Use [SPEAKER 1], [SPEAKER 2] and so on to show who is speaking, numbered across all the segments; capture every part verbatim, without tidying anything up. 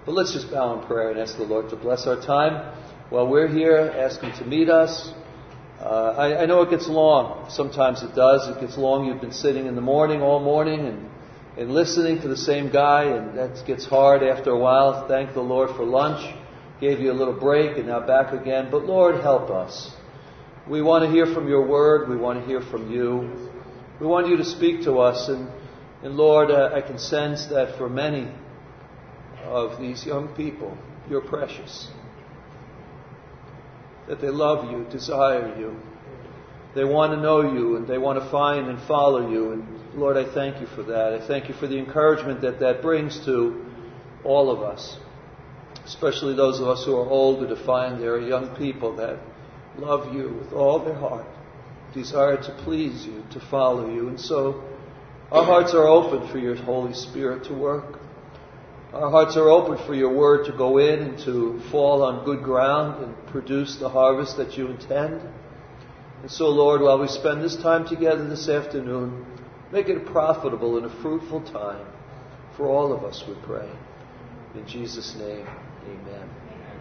[SPEAKER 1] But let's just bow in prayer and ask the Lord to bless our time while we're here. Ask Him to meet us. Uh, I, I know it gets long. Sometimes it does. It gets long. You've been sitting in the morning, all morning, and, and listening to the same guy, and that gets hard after a while. Thank the Lord for lunch. Gave you a little break, and now back again. But Lord, help us. We want to hear from Your Word. We want to hear from You. We want You to speak to us. And, and Lord, uh, I can sense that for many of these young people, You're precious. That they love You, desire You. They want to know You, and they want to find and follow You. And Lord, I thank You for that. I thank You for the encouragement that that brings to all of us, especially those of us who are older, to find there are young people that love You with all their heart, desire to please You, to follow You. And so our hearts are open for Your Holy Spirit to work. Our hearts are open for Your Word to go in and to fall on good ground and produce the harvest that You intend. And so, Lord, while we spend this time together this afternoon, make it a profitable and a fruitful time for all of us, we pray. In Jesus' name, amen.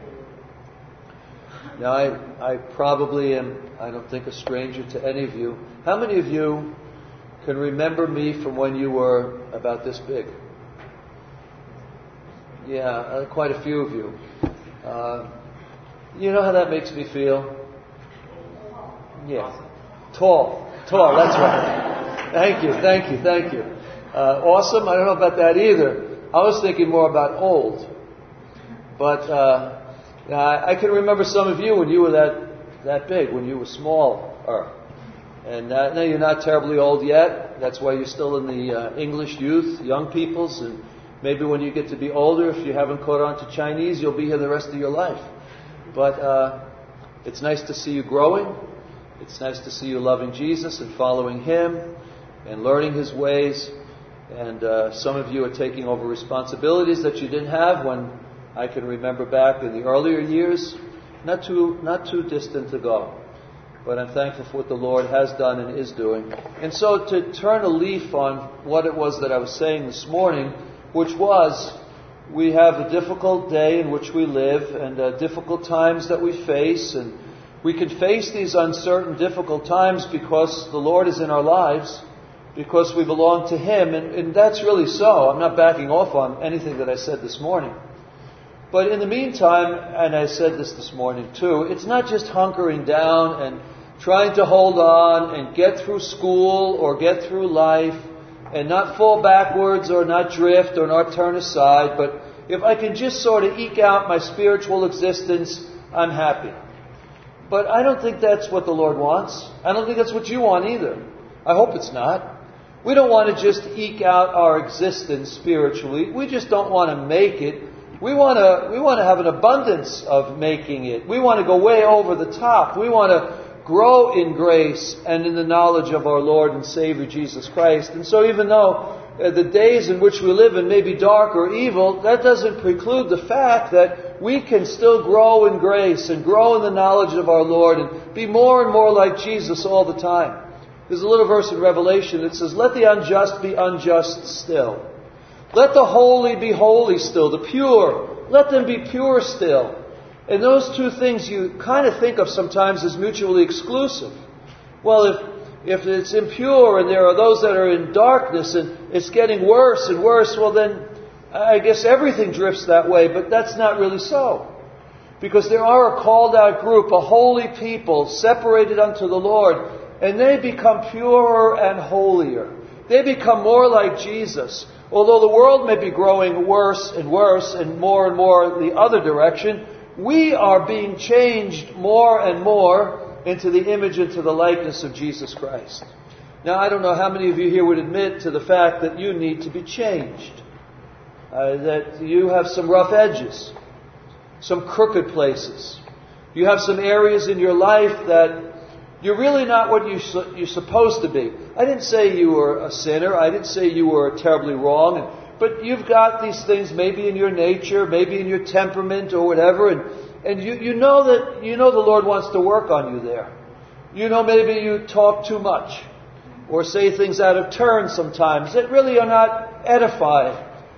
[SPEAKER 1] Now, I, I probably am, I don't think, a stranger to any of you. How many of you can remember me from when you were about this big? Yeah, uh, quite a few of you. Uh, you know how that makes me feel? Yeah. Tall. Tall, that's right. Thank you, thank you, thank you. Uh, awesome? I don't know about that either. I was thinking more about old. But uh, I, I can remember some of you when you were that, that big, when you were smaller. And uh, now you're not terribly old yet. That's why you're still in the uh, English youth, young peoples, and maybe when you get to be older, if you haven't caught on to Chinese, you'll be here the rest of your life. But uh, it's nice to see you growing. It's nice to see you loving Jesus and following Him and learning His ways. And uh, some of you are taking over responsibilities that you didn't have when I can remember back in the earlier years, not too, not too distant ago. But I'm thankful for what the Lord has done and is doing. And so to turn a leaf on what it was that I was saying this morning, which was, we have a difficult day in which we live and uh, difficult times that we face. And we can face these uncertain, difficult times because the Lord is in our lives, because we belong to Him. And, and that's really so. I'm not backing off on anything that I said this morning. But in the meantime, and I said this this morning too, it's not just hunkering down and trying to hold on and get through school or get through life and not fall backwards or not drift or not turn aside. But if I can just sort of eke out my spiritual existence, I'm happy. But I don't think that's what the Lord wants. I don't think that's what you want either. I hope it's not. We don't want to just eke out our existence spiritually. We just don't want to make it. We want to, we want to have an abundance of making it. We want to go way over the top. We want to grow in grace and in the knowledge of our Lord and Savior Jesus Christ. And so even though uh, the days in which we live in may be dark or evil, that doesn't preclude the fact that we can still grow in grace and grow in the knowledge of our Lord and be more and more like Jesus all the time. There's a little verse in Revelation that says, "Let the unjust be unjust still. Let the holy be holy still. The pure, let them be pure still." And those two things you kind of think of sometimes as mutually exclusive. Well, if if it's impure and there are those that are in darkness and it's getting worse and worse, well then I guess everything drifts that way, but that's not really so. Because there are a called out group, a holy people separated unto the Lord, and they become purer and holier. They become more like Jesus. Although the world may be growing worse and worse and more and more the other direction, we are being changed more and more into the image and to the likeness of Jesus Christ. Now, I don't know how many of you here would admit to the fact that you need to be changed. Uh, that you have some rough edges, some crooked places. You have some areas in your life that you're really not what you su- you're supposed to be. I didn't say you were a sinner. I didn't say you were terribly wrong. But you've got these things maybe in your nature, maybe in your temperament or whatever, and, and you, you know that you know the Lord wants to work on you there. You know maybe you talk too much or say things out of turn sometimes that really are not edifying,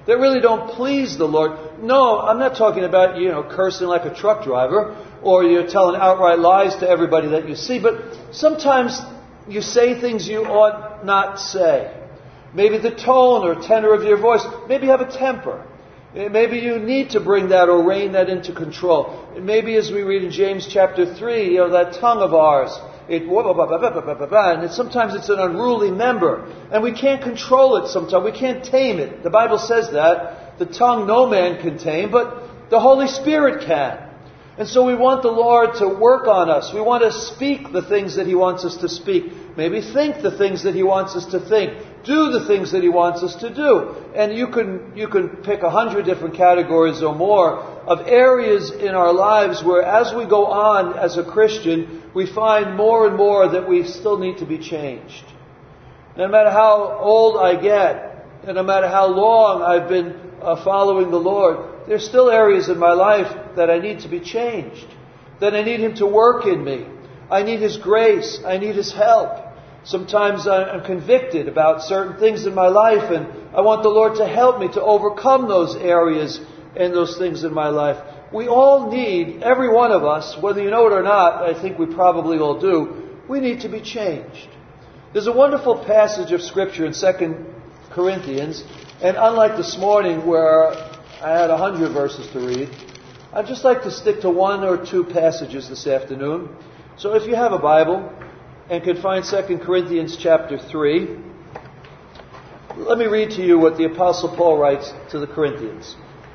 [SPEAKER 1] that really don't please the Lord. No, I'm not talking about, you know, cursing like a truck driver, or you're telling outright lies to everybody that you see, but sometimes you say things you ought not say. Maybe the tone or tenor of your voice, maybe you have a temper. Maybe you need to bring that or rein that into control. Maybe as we read in James chapter three, you know, that tongue of ours, it, and it, sometimes it's an unruly member. And we can't control it sometimes. We can't tame it. The Bible says that. The tongue no man can tame, but the Holy Spirit can. And so we want the Lord to work on us. We want to speak the things that He wants us to speak. Maybe think the things that He wants us to think. Do the things that He wants us to do. And you can you can pick a hundred different categories or more of areas in our lives where as we go on as a Christian, we find more and more that we still need to be changed. No matter how old I get, and no matter how long I've been uh, following the Lord, there's still areas in my life that I need to be changed. That I need Him to work in me. I need His grace. I need His help. Sometimes I'm convicted about certain things in my life, and I want the Lord to help me to overcome those areas and those things in my life. We all need, every one of us, whether you know it or not, I think we probably all do, we need to be changed. There's a wonderful passage of Scripture in Second Corinthians, and unlike this morning where I had a hundred verses to read, I'd just like to stick to one or two passages this afternoon. So if you have a Bible and can find Second Corinthians chapter three, let me read to you what the Apostle Paul writes to the Corinthians.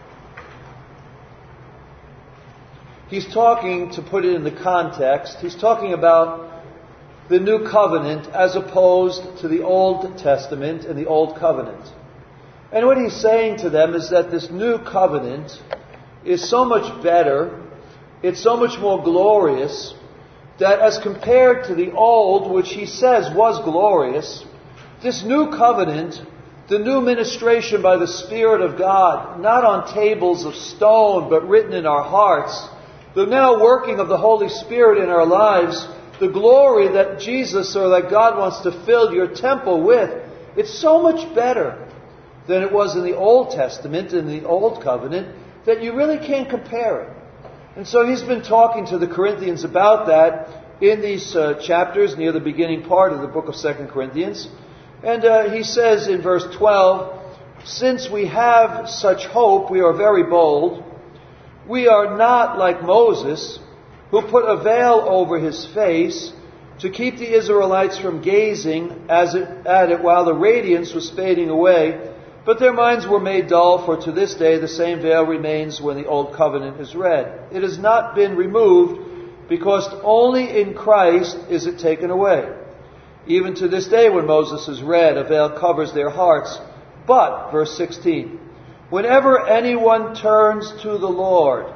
[SPEAKER 1] He's talking, to put it in the context, he's talking about the New Covenant as opposed to the Old Testament and the Old Covenant. And what he's saying to them is that this New Covenant is so much better, it's so much more glorious, that as compared to the Old, which he says was glorious, this New Covenant, the new ministration by the Spirit of God, not on tables of stone, but written in our hearts, the now working of the Holy Spirit in our lives, the glory that Jesus or that God wants to fill your temple with, it's so much better than it was in the Old Testament, in the Old Covenant, that you really can't compare it. And so he's been talking to the Corinthians about that in these uh, chapters near the beginning part of the book of Second Corinthians. And uh, he says in verse twelve, "Since we have such hope, we are very bold. We are not like Moses, who put a veil over his face to keep the Israelites from gazing as it, at it while the radiance was fading away. But their minds were made dull, for to this day the same veil remains when the Old Covenant is read. It has not been removed, because only in Christ is it taken away. Even to this day when Moses is read, a veil covers their hearts. But," verse sixteen, "whenever anyone turns to the Lord,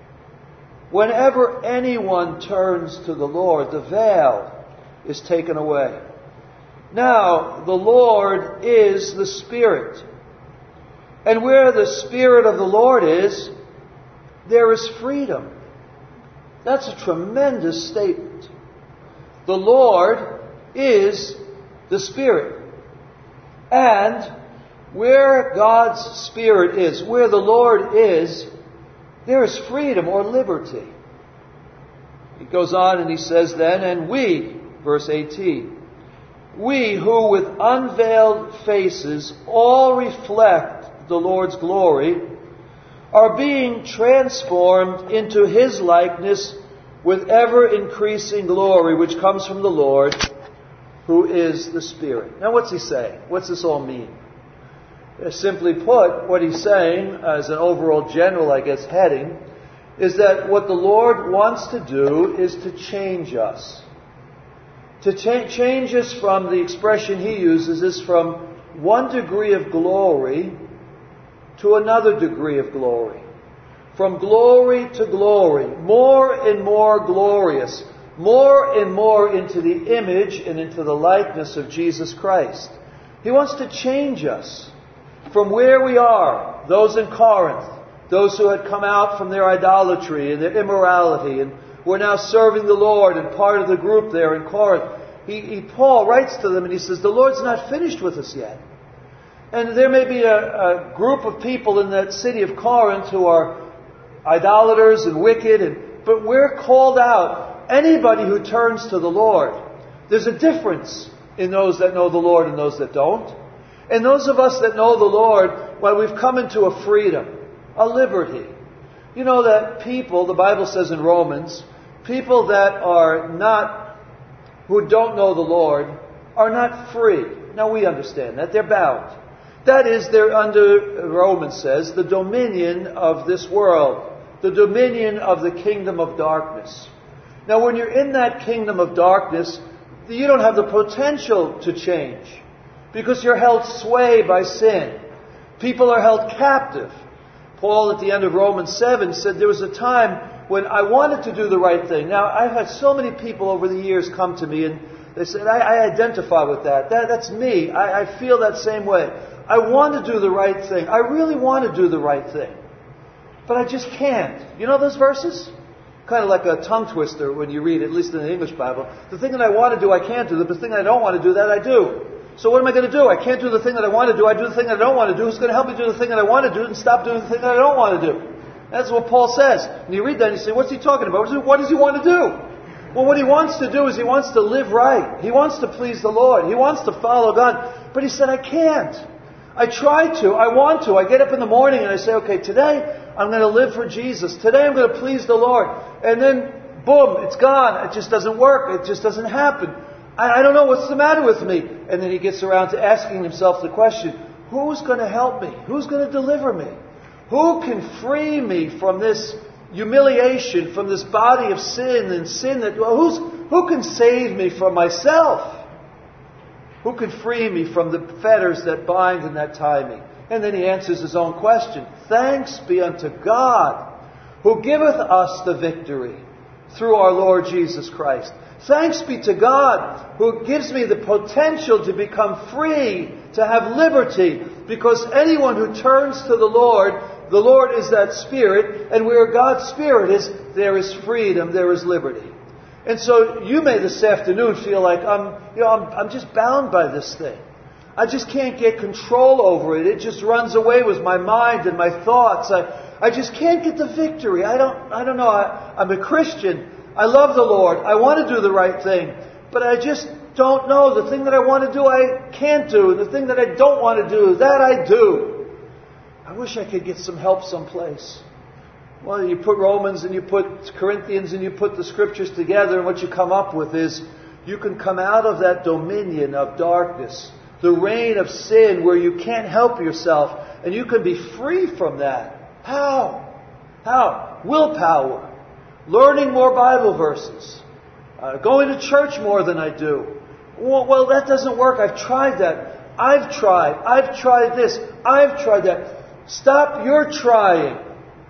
[SPEAKER 1] whenever anyone turns to the Lord, the veil is taken away. Now, the Lord is the Spirit. And where the Spirit of the Lord is, there is freedom." That's a tremendous statement. The Lord is the Spirit. And where God's Spirit is, where the Lord is, there is freedom or liberty. He goes on and he says then, "And we," verse eighteen, "we who with unveiled faces all reflect the Lord's glory, are being transformed into His likeness with ever-increasing glory, which comes from the Lord, who is the Spirit." Now what's he saying? What's this all mean? Simply put, what he's saying, as an overall general, I guess, heading, is that what the Lord wants to do is to change us. To cha- change us from, the expression he uses is from one degree of glory to another degree of glory. From glory to glory. More and more glorious. More and more into the image and into the likeness of Jesus Christ. He wants to change us from where we are. Those in Corinth. Those who had come out from their idolatry and their immorality and were now serving the Lord and part of the group there in Corinth. He, he, Paul writes to them and he says, the Lord's not finished with us yet. And there may be a, a group of people in that city of Corinth who are idolaters and wicked, and, but we're called out. Anybody who turns to the Lord. There's a difference in those that know the Lord and those that don't. And those of us that know the Lord, well, we've come into a freedom, a liberty. You know that people, the Bible says in Romans, people that are not, who don't know the Lord, are not free. Now we understand that. They're bound. That is, they're under, Romans says, the dominion of this world. The dominion of the kingdom of darkness. Now when you're in that kingdom of darkness, you don't have the potential to change. Because you're held sway by sin. People are held captive. Paul at the end of Romans seven said there was a time when I wanted to do the right thing. Now I've had so many people over the years come to me and they said, I, I identify with that. that that's me. I, I feel that same way. I want to do the right thing. I really want to do the right thing. But I just can't. You know those verses? Kind of like a tongue twister when you read it, at least in the English Bible. The thing that I want to do, I can't do. The thing that I don't want to do, that I do. So what am I going to do? I can't do the thing that I want to do. I do the thing that I don't want to do. Who's going to help me do the thing that I want to do and stop doing the thing that I don't want to do? That's what Paul says. And you read that and you say, what's he talking about? What does he want to do? Well, what he wants to do is he wants to live right. He wants to please the Lord. He wants to follow God. But he said, I can't. I try to. I want to. I get up in the morning and I say, okay, today I'm going to live for Jesus. Today I'm going to please the Lord. And then, boom, it's gone. It just doesn't work. It just doesn't happen. I, I don't know what's the matter with me. And then he gets around to asking himself the question, who's going to help me? Who's going to deliver me? Who can free me from this humiliation, from this body of sin and sin that, well, who's, who can save me from myself? Who can free me from the fetters that bind and that tie me? And then he answers his own question. Thanks be unto God, who giveth us the victory through our Lord Jesus Christ. Thanks be to God, who gives me the potential to become free, to have liberty. Because anyone who turns to the Lord, the Lord is that Spirit, and where God's Spirit is, there is freedom, there is liberty. And so you may this afternoon feel like, I'm, you know, I'm, I'm just bound by this thing. I just can't get control over it. It just runs away with my mind and my thoughts. I, I just can't get the victory. I don't, I don't know. I, I'm a Christian. I love the Lord. I want to do the right thing. But I just don't know. The thing that I want to do, I can't do. The thing that I don't want to do, that I do. I wish I could get some help someplace. Well, you put Romans and you put Corinthians and you put the Scriptures together, and what you come up with is you can come out of that dominion of darkness, the reign of sin where you can't help yourself, and you can be free from that. How? How? Willpower. Learning more Bible verses. Uh, going to church more than I do. Well, well, that doesn't work. I've tried that. I've tried. I've tried this. I've tried that. Stop your trying.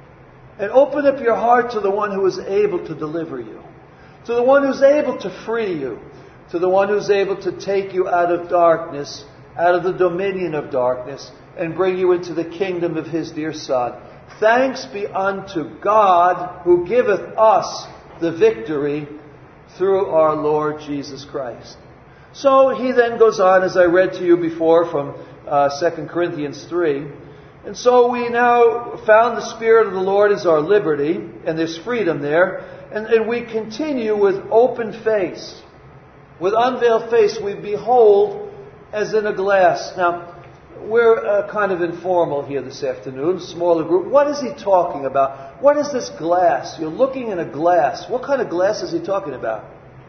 [SPEAKER 1] And open up your heart to the one who is able to deliver you. To the one who's able to free you. To the one who's able to take you out of darkness, out of the dominion of darkness, and bring you into the kingdom of His dear Son. Thanks be unto God who giveth us the victory through our Lord Jesus Christ. So he then goes on, as I read to you before from uh, Second Corinthians three. And so we now found the Spirit of the Lord is our liberty, and there's freedom there. And, and we continue with open face. With unveiled face, we behold as in a glass. Now, we're uh, kind of informal here this afternoon, smaller group. What is he talking about? What is this glass? You're looking in a glass. What kind of glass is he talking about?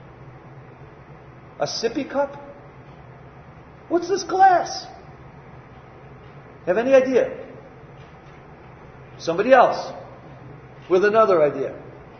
[SPEAKER 1] A sippy cup? What's this glass? Have any idea? Somebody else with another idea.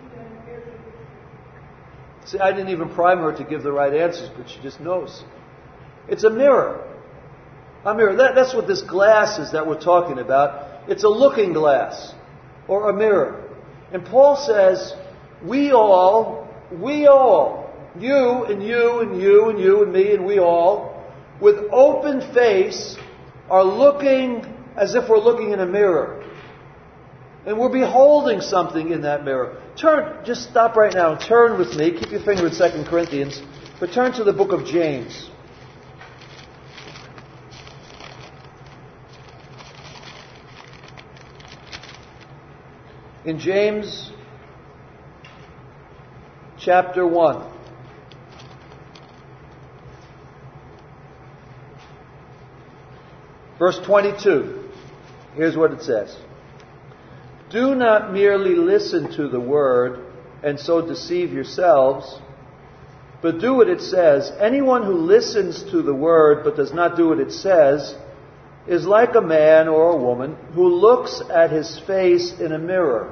[SPEAKER 1] See, I didn't even prime her to give the right answers, but she just knows. It's a mirror. A mirror. That, that's what this glass is that we're talking about. It's a looking glass or a mirror. And Paul says, we all, we all, you and you and you and you and me and we all, with open face, are looking as if we're looking in a mirror. And we're beholding something in that mirror. Turn, just stop right now and turn with me. Keep your finger in Second Corinthians. But turn to the book of James. in James chapter one. Verse twenty-two. Here's what it says. Do not merely listen to the word and so deceive yourselves, but do what it says. Anyone who listens to the word but does not do what it says is like a man or a woman who looks at his face in a mirror,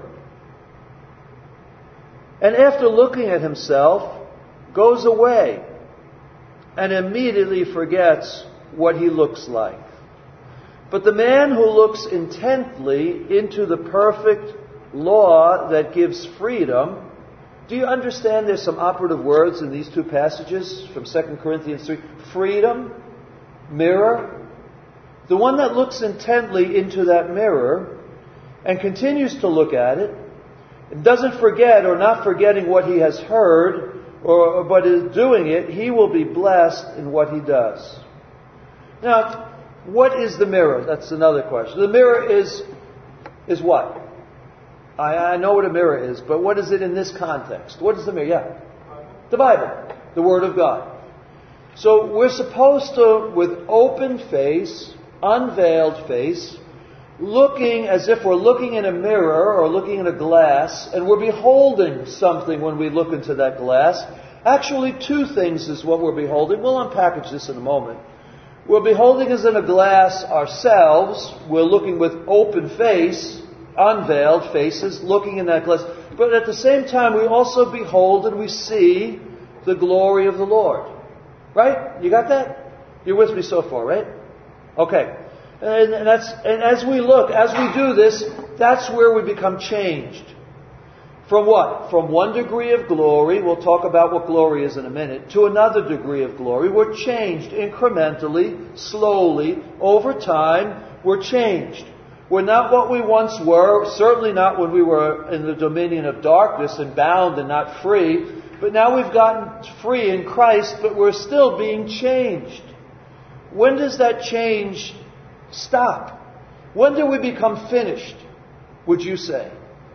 [SPEAKER 1] and after looking at himself, goes away and immediately forgets what he looks like. But the man who looks intently into the perfect law that gives freedom. Do you understand there's some operative words in these two passages from Second Corinthians three? Freedom, mirror. The one that looks intently into that mirror and continues to look at it and doesn't forget or not forgetting what he has heard, or but is doing it, he will be blessed in what he does. Now, what is the mirror? That's another question. The mirror is is what? I, I know what a mirror is, but what is it in this context? What is the mirror? Yeah. The Bible. The Word of God. So we're supposed to, with open face, unveiled face, looking as if we're looking in a mirror or looking in a glass, and we're beholding something when we look into that glass. Actually, two things is what we're beholding. We'll unpackage this in a moment. We're beholding as in a glass ourselves. We're looking with open face, unveiled faces, looking in that glass. But at the same time, we also behold and we see the glory of the Lord. Right? You got that? You're with me so far, right? Okay. And, and that's and as we look, as we do this, that's where we become changed. From what? From one degree of glory, we'll talk about what glory is in a minute, to another degree of glory. We're changed incrementally, slowly, over time. We're changed. We're not what we once were, certainly not when we were in the dominion of darkness and bound and not free. But now we've gotten free in Christ, but we're still being changed. When does that change stop? When do we become finished, would you say?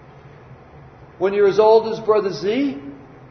[SPEAKER 1] When you're as old as Brother Z?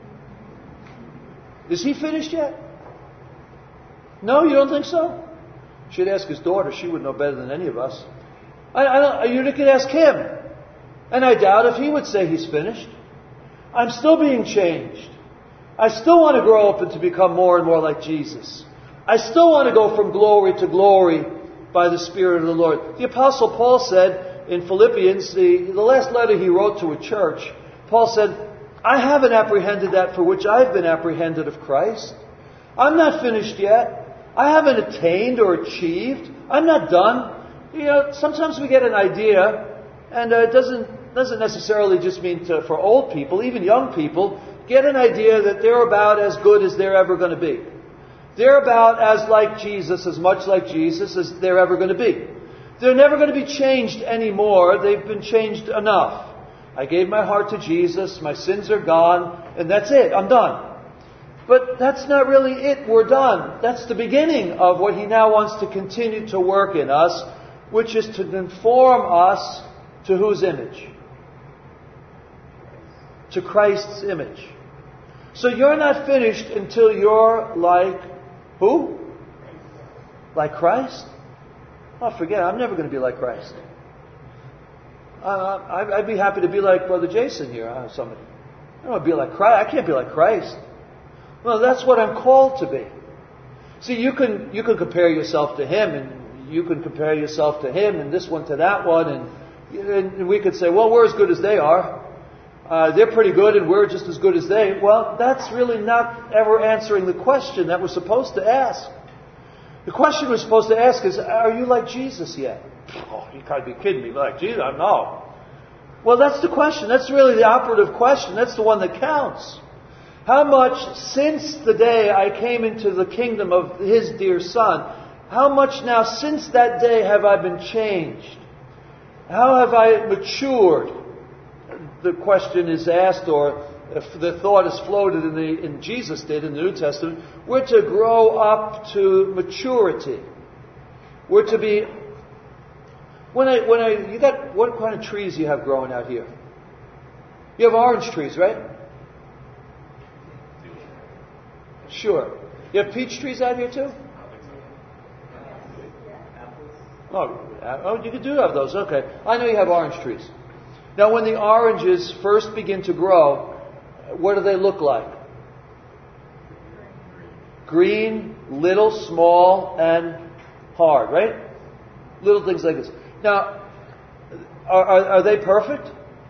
[SPEAKER 1] Is he finished yet? No, you don't think so? Should ask his daughter. She would know better than any of us. I, I don't, you could ask him. And I doubt if he would say he's finished. I'm still being changed. I still want to grow up and to become more and more like Jesus. I still want to go from glory to glory by the Spirit of the Lord. The Apostle Paul said in Philippians, the, the last letter he wrote to a church, Paul said, I haven't apprehended that for which I've been apprehended of Christ. I'm not finished yet. I haven't attained or achieved. I'm not done. You know, sometimes we get an idea, and uh, it doesn't doesn't necessarily just mean to, for old people, even young people, get an idea that they're about as good as they're ever going to be. They're about as like Jesus, as much like Jesus as they're ever going to be. They're never going to be changed anymore. They've been changed enough. I gave my heart to Jesus, my sins are gone, and that's it, I'm done. But that's not really it, we're done. That's the beginning of what He now wants to continue to work in us, which is to conform us to whose image? To Christ's image. So you're not finished until you're like who? Like Christ? Oh, forget it, I'm never going to be like Christ. Uh, I'd be happy to be like Brother Jason here. Uh, somebody. I don't want to be like Christ. I can't be like Christ. Well, that's what I'm called to be. See, you can you can compare yourself to Him, and you can compare yourself to Him, and this one to that one, and, and we could say, well, we're as good as they are. Uh, they're pretty good, and we're just as good as they. Well, that's really not ever answering the question that we're supposed to ask. The question we're supposed to ask is, are you like Jesus yet? Oh, you can't be kidding me. Like Jesus? No. Well, that's the question. That's really the operative question. That's the one that counts. How much since the day I came into the kingdom of His dear Son, how much now since that day have I been changed? How have I matured? The question is asked, or if the thought is floated in the in Jesus did in the New Testament. We're to grow up to maturity. We're to be. When I when I you got what kind of trees you have growing out here? You have orange trees, right? Sure. You have peach trees out here too? Oh, oh, you do have those. Okay. I know you have orange trees. Now, when the oranges first begin to grow, what do they look like? Green, little, small, and hard, right? Little things like this. Now, are, are, are they perfect?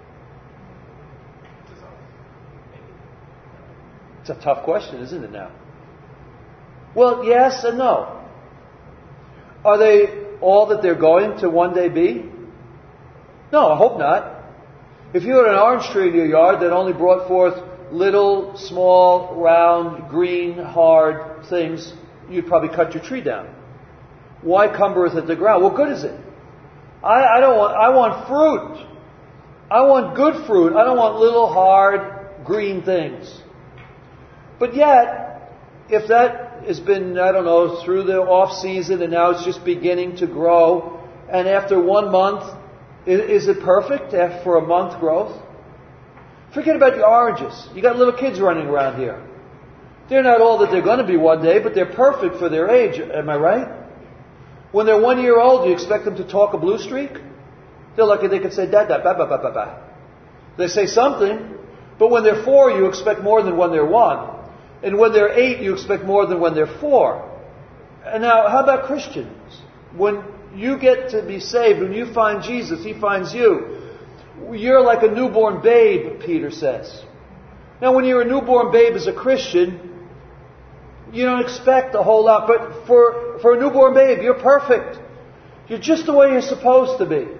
[SPEAKER 1] It's a tough question, isn't it now? Well, yes and no. Are they all that they're going to one day be? No, I hope not. If you had an orange tree in your yard that only brought forth little, small, round, green, hard things, you'd probably cut your tree down. Why cumbereth it the ground? What good is it? I, I don't want, I want fruit. I want good fruit. I don't want little, hard, green things. But yet, if that has been, I don't know, through the off season and now it's just beginning to grow, and after one month, is it perfect for a month growth? Forget about the oranges. You got little kids running around here. They're not all that they're going to be one day, but they're perfect for their age. Am I right? When they're one year old, you expect them to talk a blue streak? They're lucky they can say da da ba ba ba ba ba. They say something, but when they're four, you expect more than when they're one. And when they're eight, you expect more than when they're four. And now, how about Christians? When you get to be saved, when you find Jesus, He finds you. You're like a newborn babe, Peter says. Now, when you're a newborn babe as a Christian, you don't expect a whole lot. But for, for a newborn babe, you're perfect. You're just the way you're supposed to be.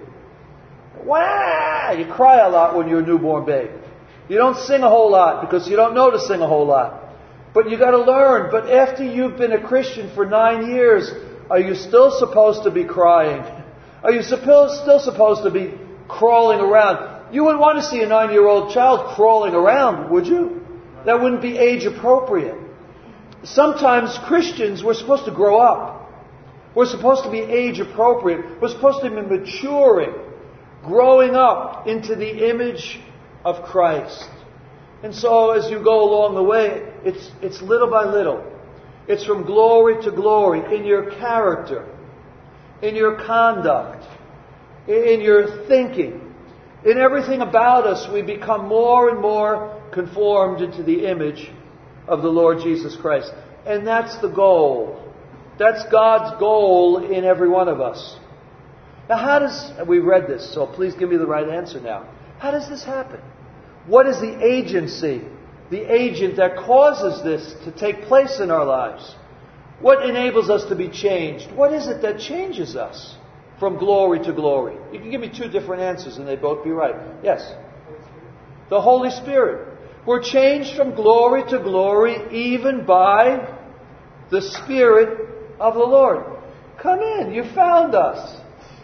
[SPEAKER 1] Wah! You cry a lot when you're a newborn babe. You don't sing a whole lot because you don't know to sing a whole lot. But you got to learn. But after you've been a Christian for nine years, are you still supposed to be crying? Are you supposed, still supposed to be crawling around? You wouldn't want to see a nine-year-old child crawling around, would you? That wouldn't be age appropriate. Sometimes Christians, we're supposed to grow up. We're supposed to be age appropriate. We're supposed to be maturing, growing up into the image of Christ. And so as you go along the way, it's, it's little by little. It's from glory to glory in your character, in your conduct, in your thinking. In everything about us, we become more and more conformed into the image of the Lord Jesus Christ. And that's the goal. That's God's goal in every one of us. Now how does, we read this, so please give me the right answer now. How does this happen? What is the agency, the agent that causes this to take place in our lives? What enables us to be changed? What is it that changes us from glory to glory? You can give me two different answers and they'd both be right. Yes? The Holy Spirit. We're changed from glory to glory even by the Spirit of the Lord. Come in, you found us.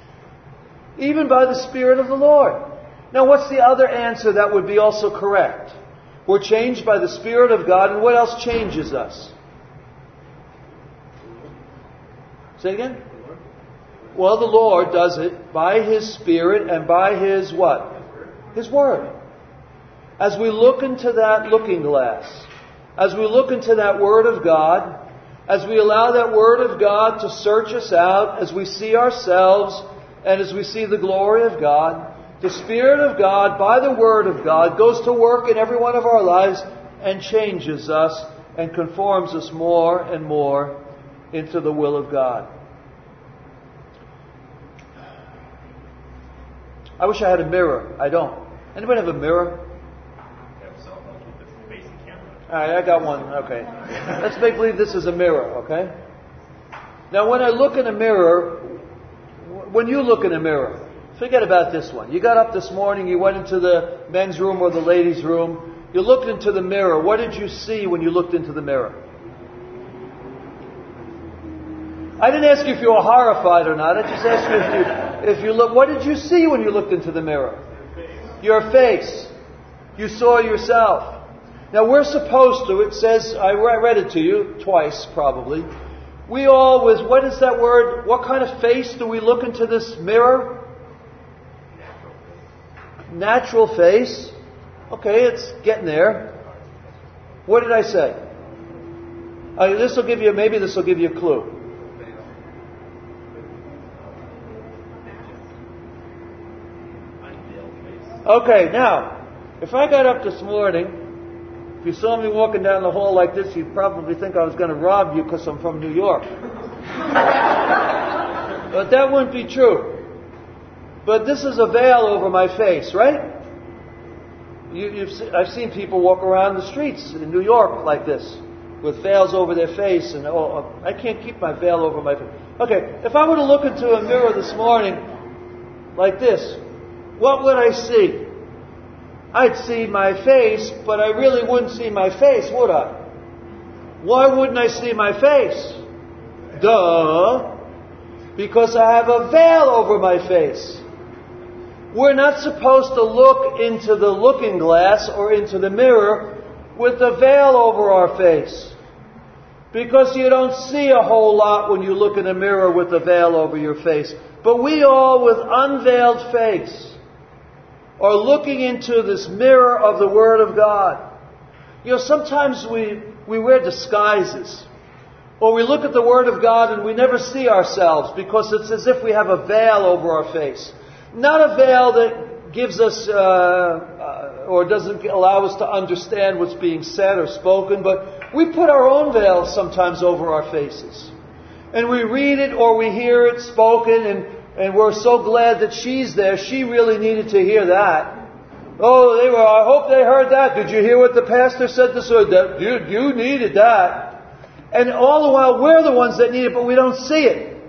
[SPEAKER 1] Even by the Spirit of the Lord. Now what's the other answer that would be also correct? We're changed by the Spirit of God, and what else changes us? Say it again? Well, the Lord does it by His Spirit and by His what? His Word. As we look into that looking glass, as we look into that Word of God, as we allow that Word of God to search us out, as we see ourselves, and as we see the glory of God, the Spirit of God, by the Word of God, goes to work in every one of our lives and changes us and conforms us more and more into the will of God. I wish I had a mirror. I don't. Anybody have a mirror? Alright, I got one. Okay. Let's make believe this is a mirror, okay? Now when I look in a mirror, when you look in a mirror, forget about this one. You got up this morning, you went into the men's room or the ladies' room, you looked into the mirror. What did you see when you looked into the mirror? I didn't ask you if you were horrified or not. I just asked you if you, if you look. What did you see when you looked into the mirror? Your face. You saw yourself. Now we're supposed to, it says, I read it to you twice probably. We always, what is that word? What kind of face do we look into this mirror? Natural face. Okay, it's getting there. What did I say? Uh, this will give you, maybe this will give you a clue. Okay, now, if I got up this morning, if you saw me walking down the hall like this, you'd probably think I was going to rob you because I'm from New York. But that wouldn't be true. But this is a veil over my face, right? You, you've se- I've seen people walk around the streets in New York like this, with veils over their face, and oh, I can't keep my veil over my face. Okay, if I were to look into a mirror this morning like this, what would I see? I'd see my face, but I really wouldn't see my face, would I? Why wouldn't I see my face? Duh. Because I have a veil over my face. We're not supposed to look into the looking glass or into the mirror with a veil over our face. Because you don't see a whole lot when you look in a mirror with a veil over your face. But we all, with unveiled face, are looking into this mirror of the Word of God. You know, sometimes we, we wear disguises. Or we look at the Word of God and we never see ourselves because it's as if we have a veil over our face. Not a veil that gives us, uh, uh, or doesn't allow us to understand what's being said or spoken, but we put our own veils sometimes over our faces. And we read it or we hear it spoken and, and we're so glad that she's there. She really needed to hear that. Oh, they were, I hope they heard that. Did you hear what the pastor said this or that? You, you needed that. And all the while we're the ones that need it, but we don't see it.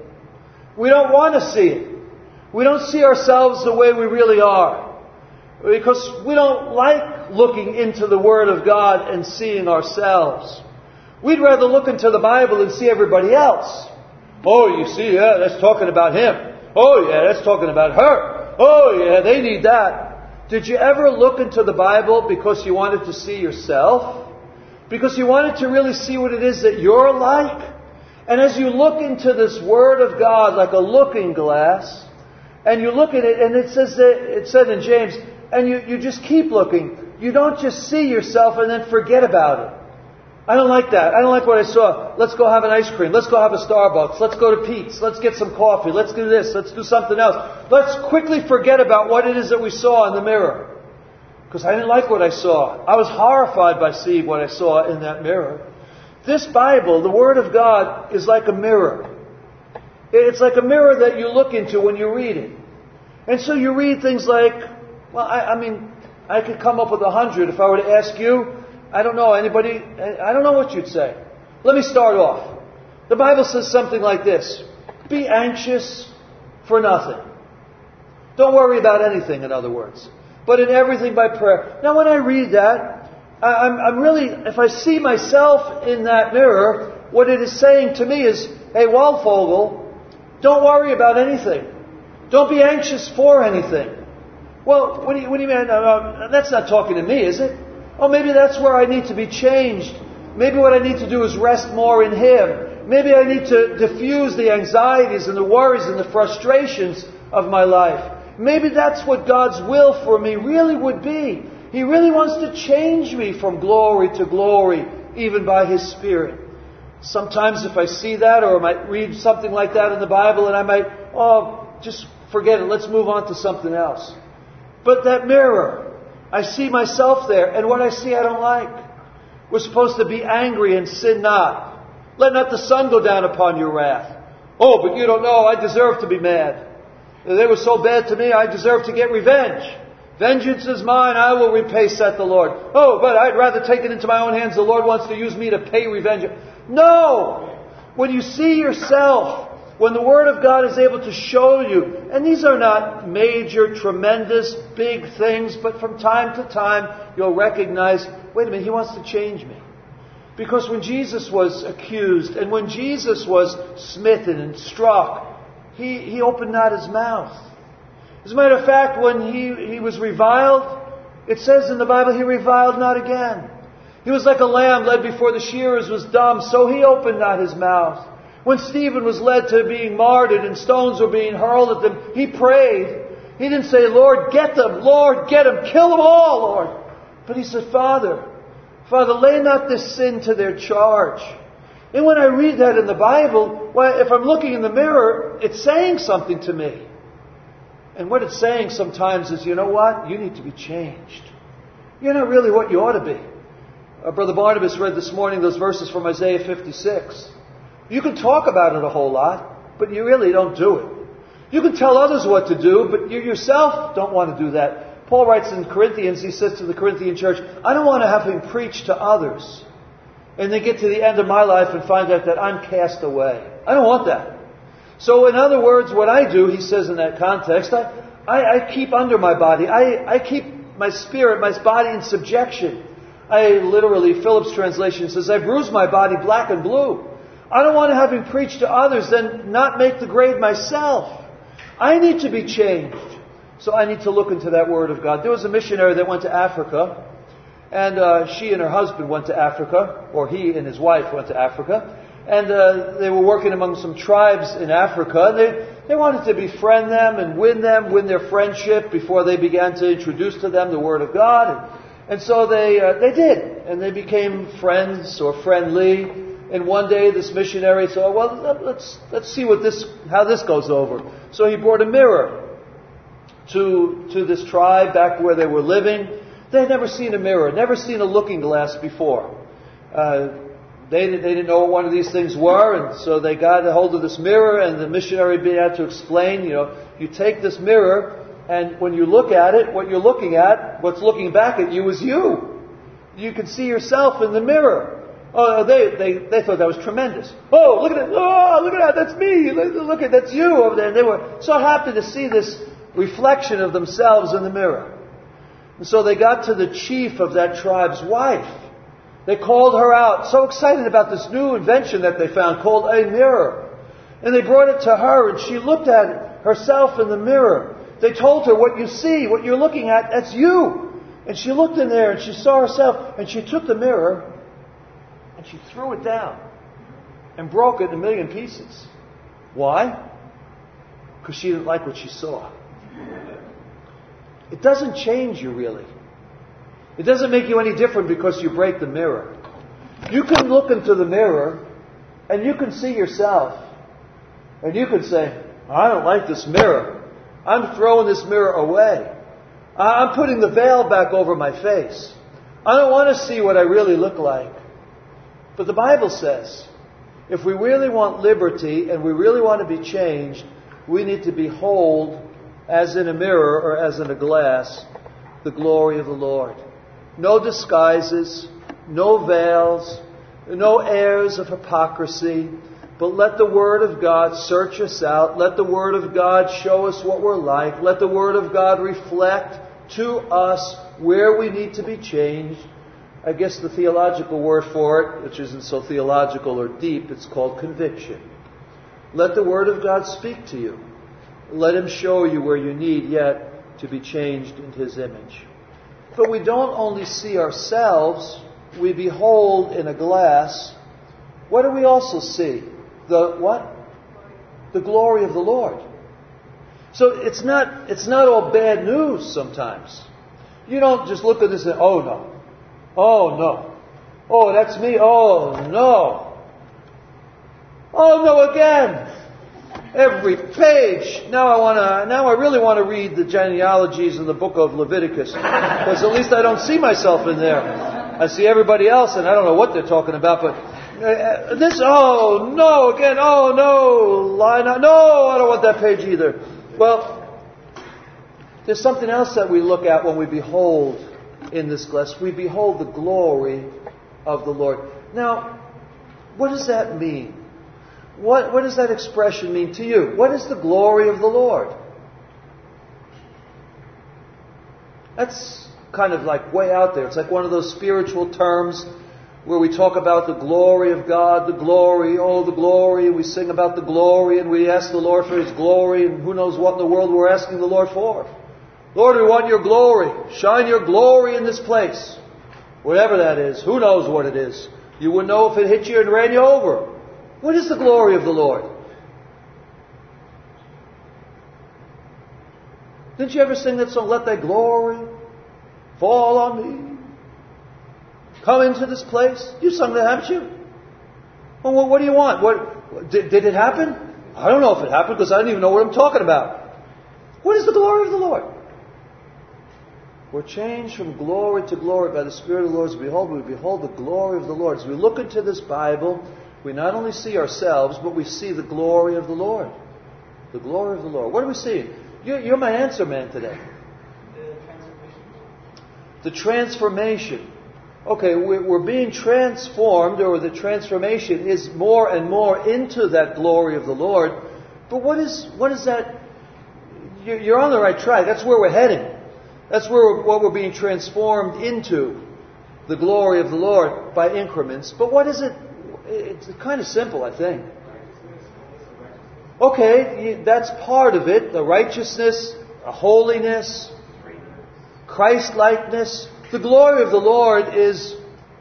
[SPEAKER 1] We don't want to see it. We don't see ourselves the way we really are. Because we don't like looking into the Word of God and seeing ourselves. We'd rather look into the Bible and see everybody else. Oh, you see, yeah, that's talking about him. Oh, yeah, that's talking about her. Oh, yeah, they need that. Did you ever look into the Bible because you wanted to see yourself? Because you wanted to really see what it is that you're like? And as you look into this Word of God like a looking glass, and you look at it, and it says that, it said in James, and you, you just keep looking. You don't just see yourself and then forget about it. I don't like that. I don't like what I saw. Let's go have an ice cream. Let's go have a Starbucks. Let's go to Pete's. Let's get some coffee. Let's do this. Let's do something else. Let's quickly forget about what it is that we saw in the mirror. Because I didn't like what I saw. I was horrified by seeing what I saw in that mirror. This Bible, the Word of God, is like a mirror. It's like a mirror that you look into when you read it. And so you read things like, well, I, I mean, I could come up with a hundred if I were to ask you. I don't know anybody, I don't know what you'd say. Let me start off. The Bible says something like this. Be anxious for nothing. Don't worry about anything, in other words. But in everything by prayer. Now when I read that, I'm, I'm really, if I see myself in that mirror, what it is saying to me is, hey, Waldfogel, don't worry about anything. Don't be anxious for anything. Well, what do you, what do you mean? Uh, that's not talking to me, is it? Oh, maybe that's where I need to be changed. Maybe what I need to do is rest more in Him. Maybe I need to diffuse the anxieties and the worries and the frustrations of my life. Maybe that's what God's will for me really would be. He really wants to change me from glory to glory, even by His Spirit. Sometimes if I see that, or I might read something like that in the Bible, and I might, oh, just forget it. Let's move on to something else. But that mirror, I see myself there, and what I see I don't like. We're supposed to be angry and sin not. Let not the sun go down upon your wrath. Oh, but you don't know, I deserve to be mad. They were so bad to me, I deserve to get revenge. Vengeance is mine, I will repay, saith the Lord. Oh, but I'd rather take it into my own hands. The Lord wants to use me to pay revenge. No! When you see yourself, when the Word of God is able to show you, and these are not major, tremendous, big things, but from time to time you'll recognize, wait a minute, He wants to change me. Because when Jesus was accused, and when Jesus was smitten and struck, He, he opened not His mouth. As a matter of fact, when he, he was reviled, it says in the Bible, He reviled not again. He was like a lamb led before the shearers was dumb, so He opened not His mouth. When Stephen was led to being martyred and stones were being hurled at them, he prayed. He didn't say, Lord, get them. Lord, get them. Kill them all, Lord. But he said, Father, Father, lay not this sin to their charge. And when I read that in the Bible, well, if I'm looking in the mirror, it's saying something to me. And what it's saying sometimes is, you know what? You need to be changed. You're not really what you ought to be. Uh, Brother Barnabas read this morning those verses from Isaiah fifty-six. You can talk about it a whole lot, but you really don't do it. You can tell others what to do, but you yourself don't want to do that. Paul writes in Corinthians, he says to the Corinthian church, I don't want to have him preach to others and then get to the end of my life and find out that I'm cast away. I don't want that. So in other words, what I do, he says in that context, I, I, I keep under my body. I, I keep my spirit, my body in subjection. I literally, Phillips' translation says, I bruise my body black and blue. I don't want to have him preach to others, then not make the grade myself. I need to be changed. So I need to look into that Word of God. There was a missionary that went to Africa, and uh, she and her husband went to Africa, or he and his wife went to Africa, and uh, they were working among some tribes in Africa. They, they wanted to befriend them and win them, win their friendship before they began to introduce to them the Word of God. And, and so they uh, they did, and they became friends or friendly. And one day this missionary said, well, let's let's see what this how this goes over. So he brought a mirror to to this tribe back where they were living. They had never seen a mirror, never seen a looking glass before. Uh, they, they didn't know what one of these things were, and so they got a hold of this mirror, and the missionary began to explain, you know, you take this mirror, and when you look at it, what you're looking at, what's looking back at you is you. You can see yourself in the mirror. Oh, they, they, they thought that was tremendous. Oh, look at it. Oh, look at that. That's me. Look, look at that's you over there. And they were so happy to see this reflection of themselves in the mirror. And so they got to the chief of that tribe's wife. They called her out, so excited about this new invention that they found called a mirror. And they brought it to her, and she looked at it herself in the mirror. They told her, what you see, what you're looking at, that's you. And she looked in there, and she saw herself, and she took the mirror, and she threw it down and broke it in a million pieces. Why? Because she didn't like what she saw. It doesn't change you, really. It doesn't make you any different because you break the mirror. You can look into the mirror and you can see yourself. And you can say, I don't like this mirror. I'm throwing this mirror away. I'm putting the veil back over my face. I don't want to see what I really look like. But the Bible says, if we really want liberty and we really want to be changed, we need to behold, as in a mirror or as in a glass, the glory of the Lord. No disguises, no veils, no airs of hypocrisy, but let the Word of God search us out. Let the Word of God show us what we're like. Let the Word of God reflect to us where we need to be changed. I guess the theological word for it, which isn't so theological or deep, it's called conviction. Let the Word of God speak to you. Let Him show you where you need yet to be changed in His image. But we don't only see ourselves, we behold in a glass. What do we also see? The what? The glory of the Lord. So it's not, it's not all bad news sometimes. You don't just look at this and, oh no. Oh no. Oh, that's me. Oh no. Oh no again. Every page. Now I want to. Now I really want to read the genealogies in the book of Leviticus, because at least I don't see myself in there. I see everybody else, and I don't know what they're talking about. But uh, this. Oh no! Again. Oh no! Line. No! I don't want that page either. Well, there's something else that we look at when we behold in this glass. We behold the glory of the Lord. Now, what does that mean? What, what does that expression mean to you? What is the glory of the Lord? That's kind of like way out there. It's like one of those spiritual terms where we talk about the glory of God, the glory, oh, the glory, and we sing about the glory, and we ask the Lord for His glory, and who knows what in the world we're asking the Lord for. Lord, we want your glory. Shine your glory in this place. Whatever that is. Who knows what it is? You wouldn't know if it hit you and ran you over. What is the glory of the Lord? Didn't you ever sing that song, Let Thy Glory Fall on Me? come into this place? You sung that, haven't you? Well, what, what do you want? What did, did it happen? I don't know if it happened because I don't even know what I'm talking about. What is the glory of the Lord? We're changed from glory to glory by the Spirit of the Lord. As we behold, we behold the glory of the Lord. As we look into this Bible, we not only see ourselves, but we see the glory of the Lord. The glory of the Lord. What are we seeing? You're, you're my answer man today.
[SPEAKER 2] The transformation.
[SPEAKER 1] The transformation. Okay, we're, we're being transformed, or the transformation is more and more into that glory of the Lord. But what is what is that? You're, you're on the right track. That's where we're heading. That's where what we're being transformed into, the glory of the Lord by increments. But what is it? It's kind of simple, I think. Okay, that's part of it. The righteousness, the holiness, Christ-likeness. The glory of the Lord is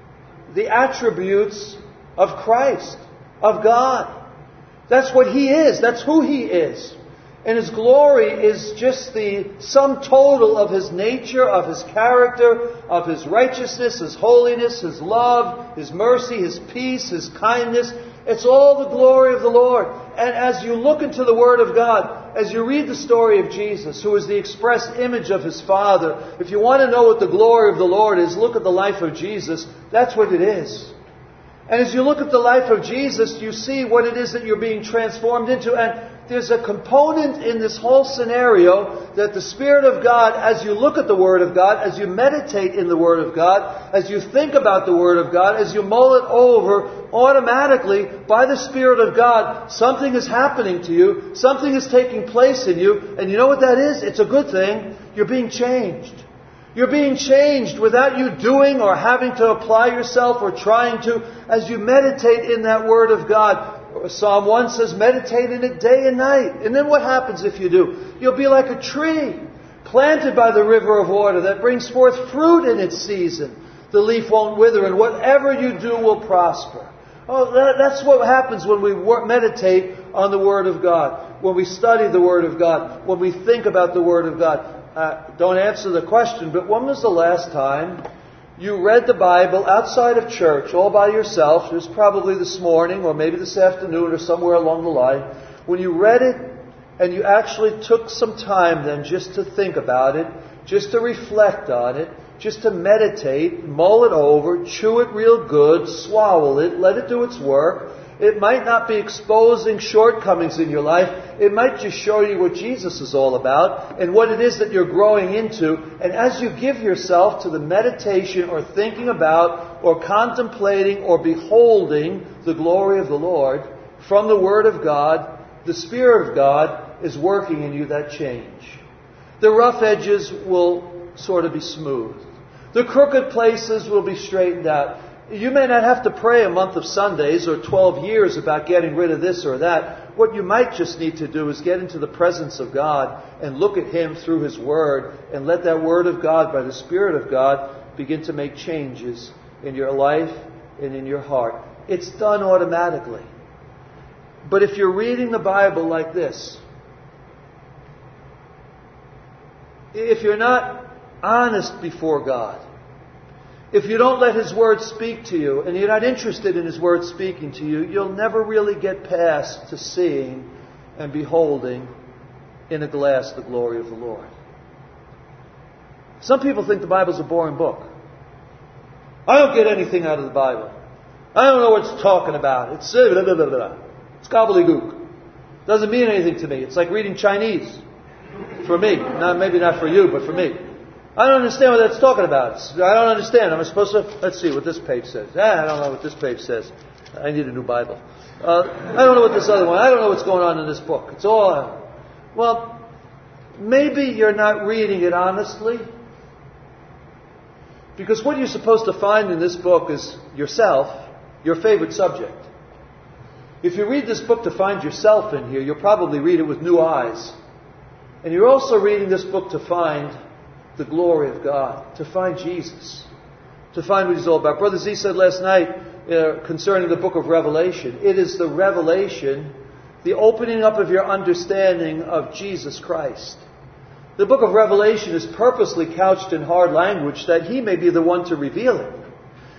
[SPEAKER 1] the attributes of Christ, of God. That's what He is. That's who He is. And His glory is just the sum total of His nature, of His character, of His righteousness, His holiness, His love, His mercy, His peace, His kindness. It's all the glory of the Lord. And as you look into the Word of God, as you read the story of Jesus, who is the express image of His Father, if you want to know what the glory of the Lord is, look at the life of Jesus. That's what it is. And as you look at the life of Jesus, you see what it is that you're being transformed into. And there's a component in this whole scenario that the Spirit of God, as you look at the Word of God, as you meditate in the Word of God, as you think about the Word of God, as you mull it over, automatically, by the Spirit of God, something is happening to you, something is taking place in you, and you know what that is? It's a good thing. You're being changed. You're being changed without you doing or having to apply yourself or trying to, as you meditate in that Word of God. Psalm one says, meditate in it day and night. And then what happens if you do? You'll be like a tree planted by the river of water that brings forth fruit in its season. The leaf won't wither, and whatever you do will prosper. Oh, that, that's what happens when we work, meditate on the Word of God, when we study the Word of God, when we think about the Word of God. Uh, don't answer the question, but when was the last time you read the Bible outside of church, all by yourself? It was probably this morning, or maybe this afternoon, or somewhere along the line. When you read it, and you actually took some time then just to think about it, just to reflect on it, just to meditate, mull it over, chew it real good, swallow it, let it do its work. It might not be exposing shortcomings in your life. It might just show you what Jesus is all about and what it is that you're growing into. And as you give yourself to the meditation or thinking about or contemplating or beholding the glory of the Lord from the Word of God, the Spirit of God is working in you that change. The rough edges will sort of be smoothed. The crooked places will be straightened out. You may not have to pray a month of Sundays or twelve years about getting rid of this or that. What you might just need to do is get into the presence of God and look at Him through His Word and let that Word of God, by the Spirit of God, begin to make changes in your life and in your heart. It's done automatically. But if you're reading the Bible like this, if you're not honest before God, if you don't let His Word speak to you, and you're not interested in His Word speaking to you, you'll never really get past to seeing and beholding in a glass the glory of the Lord. Some people think the Bible's a boring book. I don't get anything out of the Bible. I don't know what it's talking about. It's blah, blah, blah, blah. It's gobbledygook. Doesn't mean anything to me. It's like reading Chinese. For me. Not, maybe not for you, but for me. I don't understand what that's talking about. I don't understand. Am I supposed to... Let's see what this page says. Ah, I don't know what this page says. I need a new Bible. Uh, I don't know what this other one... I don't know what's going on in this book. It's all... Uh, well, maybe you're not reading it honestly. Because what you're supposed to find in this book is yourself, your favorite subject. If you read this book to find yourself in here, you'll probably read it with new eyes. And you're also reading this book to find the glory of God, to find Jesus, to find what He's all about. Brother Z said last night uh, concerning the book of Revelation, it is the revelation, the opening up of your understanding of Jesus Christ. The book of Revelation is purposely couched in hard language that He may be the one to reveal it.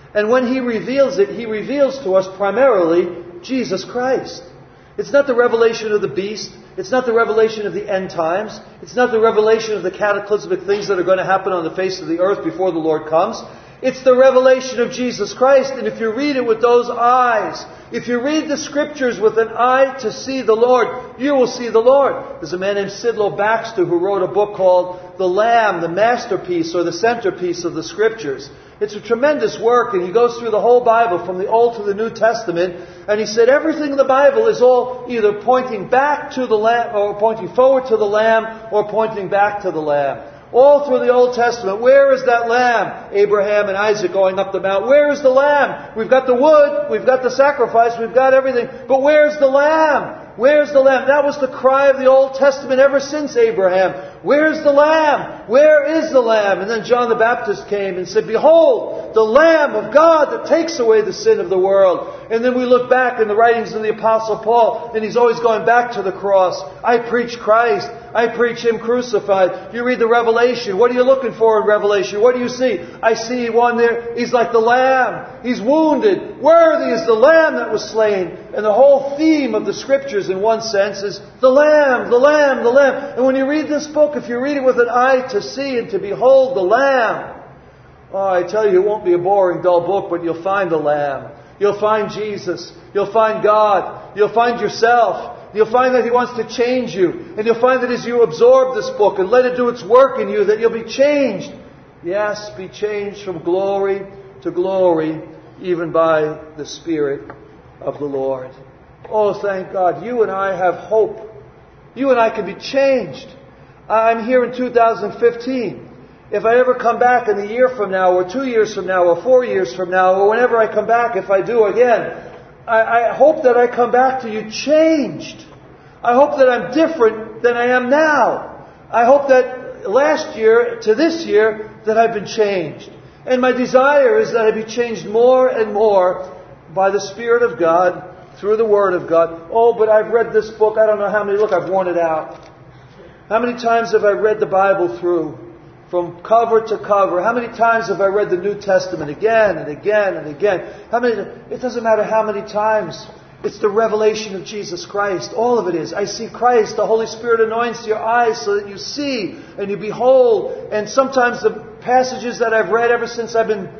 [SPEAKER 1] And when He reveals it, He reveals to us primarily Jesus Christ. It's not the revelation of the beast. It's not the revelation of the end times. It's not the revelation of the cataclysmic things that are going to happen on the face of the earth before the Lord comes. It's the revelation of Jesus Christ. And if you read it with those eyes, if you read the Scriptures with an eye to see the Lord, you will see the Lord. There's a man named Sidlow Baxter who wrote a book called The Lamb, the masterpiece or the centerpiece of the Scriptures. It's a tremendous work, and he goes through the whole Bible from the Old to the New Testament, and he said everything in the Bible is all either pointing back to the Lamb, or pointing forward to the Lamb, or pointing back to the Lamb. All through the Old Testament, where is that lamb? Abraham and Isaac going up the mount. Where is the lamb? We've got the wood, we've got the sacrifice, we've got everything, but where's the lamb? Where's the lamb? That was the cry of the Old Testament ever since Abraham. Where's the lamb? Where is the lamb? And then John the Baptist came and said, behold, the Lamb of God that takes away the sin of the world. And then we look back in the writings of the Apostle Paul, and he's always going back to the cross. I preach Christ. I preach Him crucified. You read the Revelation. What are you looking for in Revelation? What do you see? I see one there. He's like the Lamb. He's wounded. Worthy is the Lamb that was slain. And the whole theme of the Scriptures, in one sense, is the Lamb, the Lamb, the Lamb. And when you read this book, if you read it with an eye to see and to behold the Lamb, oh, I tell you, it won't be a boring, dull book, but you'll find the Lamb. You'll find Jesus. You'll find God. You'll find yourself. You'll find that He wants to change you. And you'll find that as you absorb this book and let it do its work in you, that you'll be changed. Yes, be changed from glory to glory, even by the Spirit of the Lord. Oh, thank God. You and I have hope. You and I can be changed. I'm here in two thousand fifteen. If I ever come back in a year from now, or two years from now, or four years from now, or whenever I come back, if I do again, I, I hope that I come back to you changed. I hope that I'm different than I am now. I hope that last year to this year that I've been changed. And my desire is that I be changed more and more by the Spirit of God through the Word of God. Oh, but I've read this book. I don't know how many. Look, I've worn it out. How many times have I read the Bible through? From cover to cover. How many times have I read the New Testament again and again and again? How many? It doesn't matter how many times. It's the revelation of Jesus Christ. All of it is. I see Christ. The Holy Spirit anoints your eyes so that you see and you behold. And sometimes the passages that I've read ever since I've been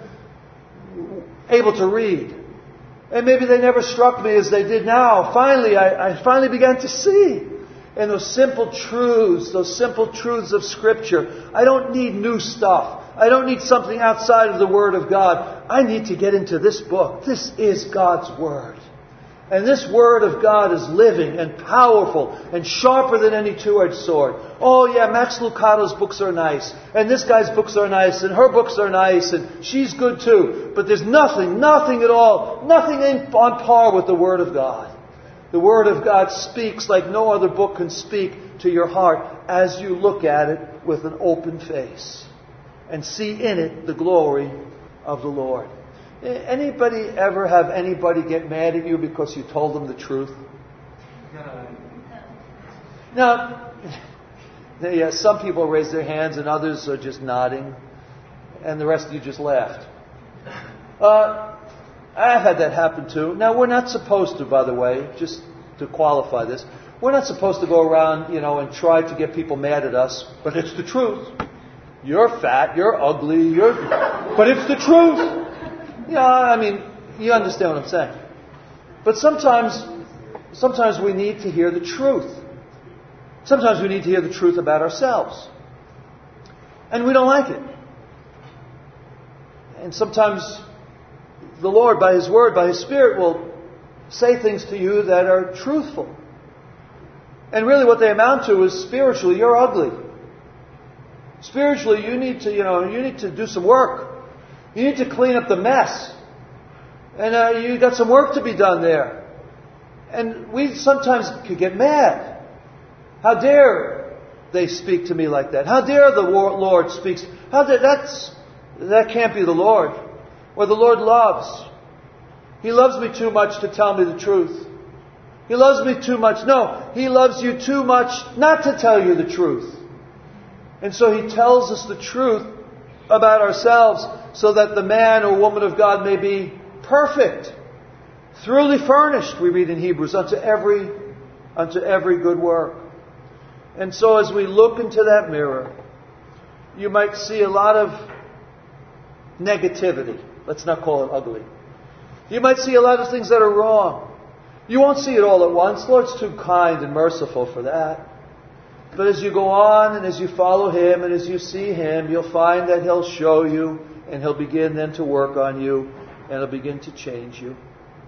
[SPEAKER 1] able to read, and maybe they never struck me as they did now. Finally, I, I finally began to see. And those simple truths, those simple truths of Scripture. I don't need new stuff. I don't need something outside of the Word of God. I need to get into this book. This is God's Word. And this Word of God is living and powerful and sharper than any two-edged sword. Oh yeah, Max Lucado's books are nice. And this guy's books are nice. And her books are nice. And she's good too. But there's nothing, nothing at all, nothing in, on par with the Word of God. The Word of God speaks like no other book can speak to your heart as you look at it with an open face and see in it the glory of the Lord. Anybody ever have anybody get mad at you because you told them the truth? Now, yeah, some people raise their hands and others are just nodding, and the rest of you just laughed. Uh, I've had that happen too. Now, we're not supposed to, by the way, just to qualify this, we're not supposed to go around, you know, and try to get people mad at us, but it's the truth. You're fat, you're ugly, you're... but it's the truth. Yeah, I mean, you understand what I'm saying. But sometimes, sometimes we need to hear the truth. Sometimes we need to hear the truth about ourselves. And we don't like it. And sometimes the Lord, by His Word, by His Spirit, will say things to you that are truthful. And really what they amount to is spiritually, you're ugly. Spiritually, you need to, you know, you need to do some work. You need to clean up the mess. And uh, you got some work to be done there. And we sometimes could get mad. How dare they speak to me like that? How dare the Lord speaks? How dare, that's, that can't be the Lord. Or the Lord loves. He loves me too much to tell me the truth. He loves me too much. No, He loves you too much not to tell you the truth. And so He tells us the truth about ourselves. so that the man or woman of God may be perfect, thoroughly furnished, we read in Hebrews, unto every, unto every good work. And so as we look into that mirror, you might see a lot of negativity. Let's not call it ugly. You might see a lot of things that are wrong. You won't see it all at once. The Lord's too kind and merciful for that. But as you go on and as you follow Him and as you see Him, you'll find that He'll show you and He'll begin then to work on you and He'll begin to change you.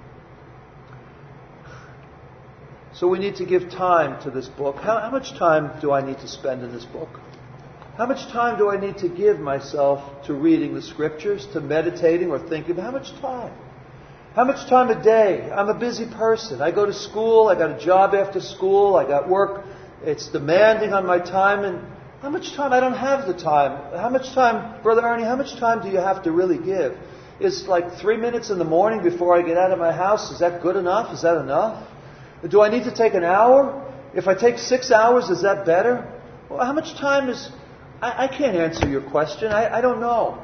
[SPEAKER 1] So we need to give time to this book. How, how much time do I need to spend in this book? How much time do I need to give myself to reading the Scriptures, to meditating or thinking? How much time? How much time a day? I'm a busy person. I go to school. I got a job after school. I got work. It's demanding on my time. And how much time? I don't have the time. How much time, Brother Ernie, how much time do you have to really give? Is like three minutes in the morning before I get out of my house, is that good enough? Is that enough? Do I need to take an hour? If I take six hours, is that better? Well, how much time is... I, I can't answer your question. I, I don't know.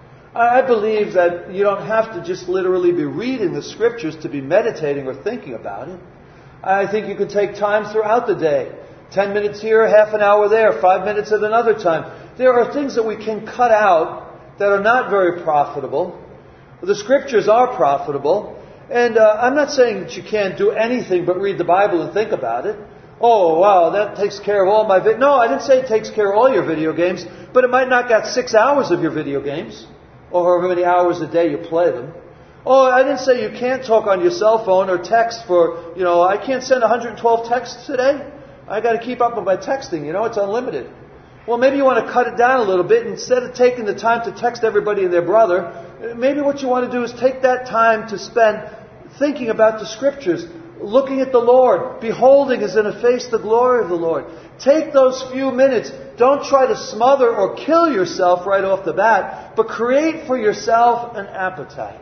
[SPEAKER 1] I believe that you don't have to just literally be reading the Scriptures to be meditating or thinking about it. I think you can take time throughout the day. Ten minutes here, half an hour there, five minutes at another time. There are things that we can cut out that are not very profitable. The Scriptures are profitable. And uh, I'm not saying that you can't do anything but read the Bible and think about it. Oh, wow, that takes care of all my... Vi-. No, I didn't say it takes care of all your video games, but it might knock out six hours of your video games. Or however many hours a day you play them. Oh, I didn't say you can't talk on your cell phone or text for, you know, I can't send one hundred twelve texts today. I got to keep up with my texting, you know, it's unlimited. Well, maybe you want to cut it down a little bit. Instead of taking the time to text everybody and their brother, maybe what you want to do is take that time to spend thinking about the Scriptures, looking at the Lord, beholding as in a face the glory of the Lord. Take those few minutes. Don't try to smother or kill yourself right off the bat, but create for yourself an appetite.